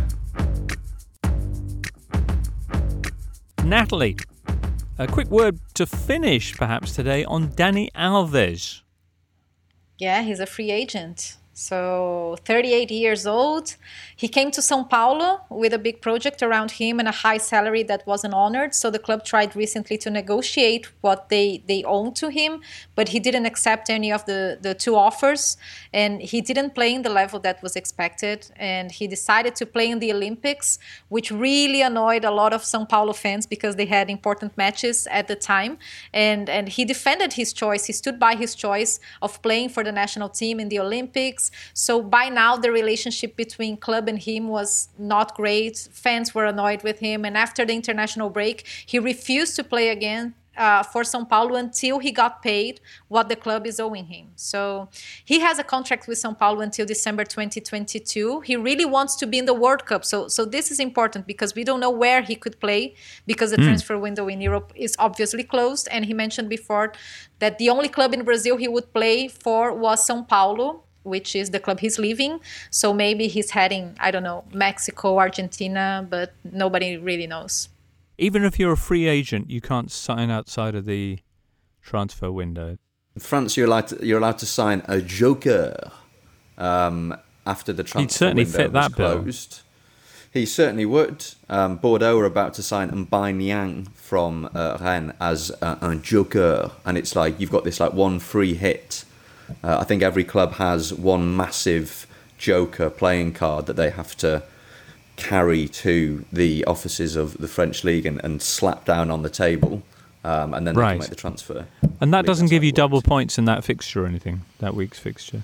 [SPEAKER 2] Natalie, a quick word to finish perhaps today on Dani Alves.
[SPEAKER 4] Yeah, he's a free agent. So thirty-eight years old. He came to São Paulo with a big project around him and a high salary that wasn't honored. So the club tried recently to negotiate what they, they owned to him, but he didn't accept any of the, the two offers. And he didn't play in the level that was expected. And he decided to play in the Olympics, which really annoyed a lot of São Paulo fans because they had important matches at the time. And, and he defended his choice. He stood by his choice of playing for the national team in the Olympics. So by now, the relationship between club and him was not great. Fans were annoyed with him. And after the international break, he refused to play again uh, for São Paulo until he got paid what the club is owing him. So he has a contract with São Paulo until December twenty twenty-two. He really wants to be in the World Cup. So, so this is important because we don't know where he could play because the mm. transfer window in Europe is obviously closed. And he mentioned before that the only club in Brazil he would play for was São Paulo, which is the club he's leaving. So maybe he's heading, I don't know, Mexico, Argentina, but nobody really knows.
[SPEAKER 2] Even if you're a free agent, you can't sign outside of the transfer window.
[SPEAKER 5] In France, you're allowed to, you're allowed to sign a joker um, after the transfer
[SPEAKER 2] He'd certainly
[SPEAKER 5] window
[SPEAKER 2] fit that
[SPEAKER 5] was closed. Bill. He certainly would. Um, Bordeaux are about to sign Mbaye Niang from uh, Rennes as uh, a joker, and it's like you've got this like one free hit. Uh, I think every club has one massive joker playing card that they have to carry to the offices of the French League and, and slap down on the table, um, and then they
[SPEAKER 2] right.
[SPEAKER 5] can make the transfer.
[SPEAKER 2] And that doesn't give you double points in that fixture or anything, that week's fixture?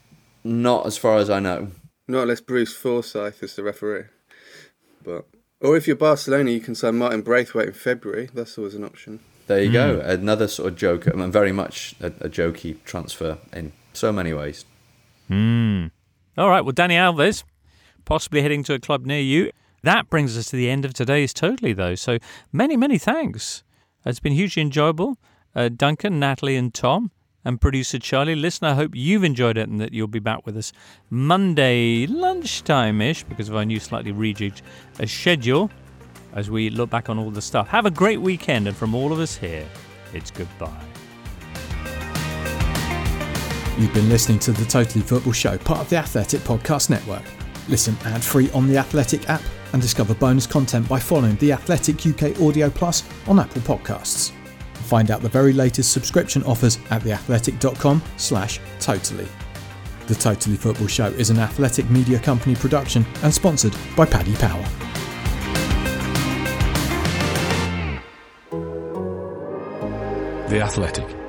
[SPEAKER 5] Not as far as I know.
[SPEAKER 3] Not unless Bruce Forsyth is the referee. But Or if you're Barcelona, you can sign Martin Braithwaite in February. That's always an option.
[SPEAKER 5] There you
[SPEAKER 2] mm.
[SPEAKER 5] go. Another sort of joke. I mean, very much a, a jokey transfer in so many ways.
[SPEAKER 2] Mm. All right. Well, Dani Alves, possibly heading to a club near you. That brings us to the end of today's Totally, though. So many, many thanks. It's been hugely enjoyable. Uh, Duncan, Natalie and Tom, and producer Charlie. Listen, I hope you've enjoyed it and that you'll be back with us Monday lunchtime-ish because of our new slightly rejigged uh, schedule as we look back on all the stuff. Have a great weekend, and from all of us here, it's goodbye.
[SPEAKER 9] You've been listening to The Totally Football Show, part of the Athletic Podcast Network. Listen ad-free on the Athletic app and discover bonus content by following the Athletic U K Audio Plus on Apple Podcasts. Find out the very latest subscription offers at theathletic.com slash totally. The Totally Football Show is an Athletic Media Company production and sponsored by Paddy Power.
[SPEAKER 14] The Athletic.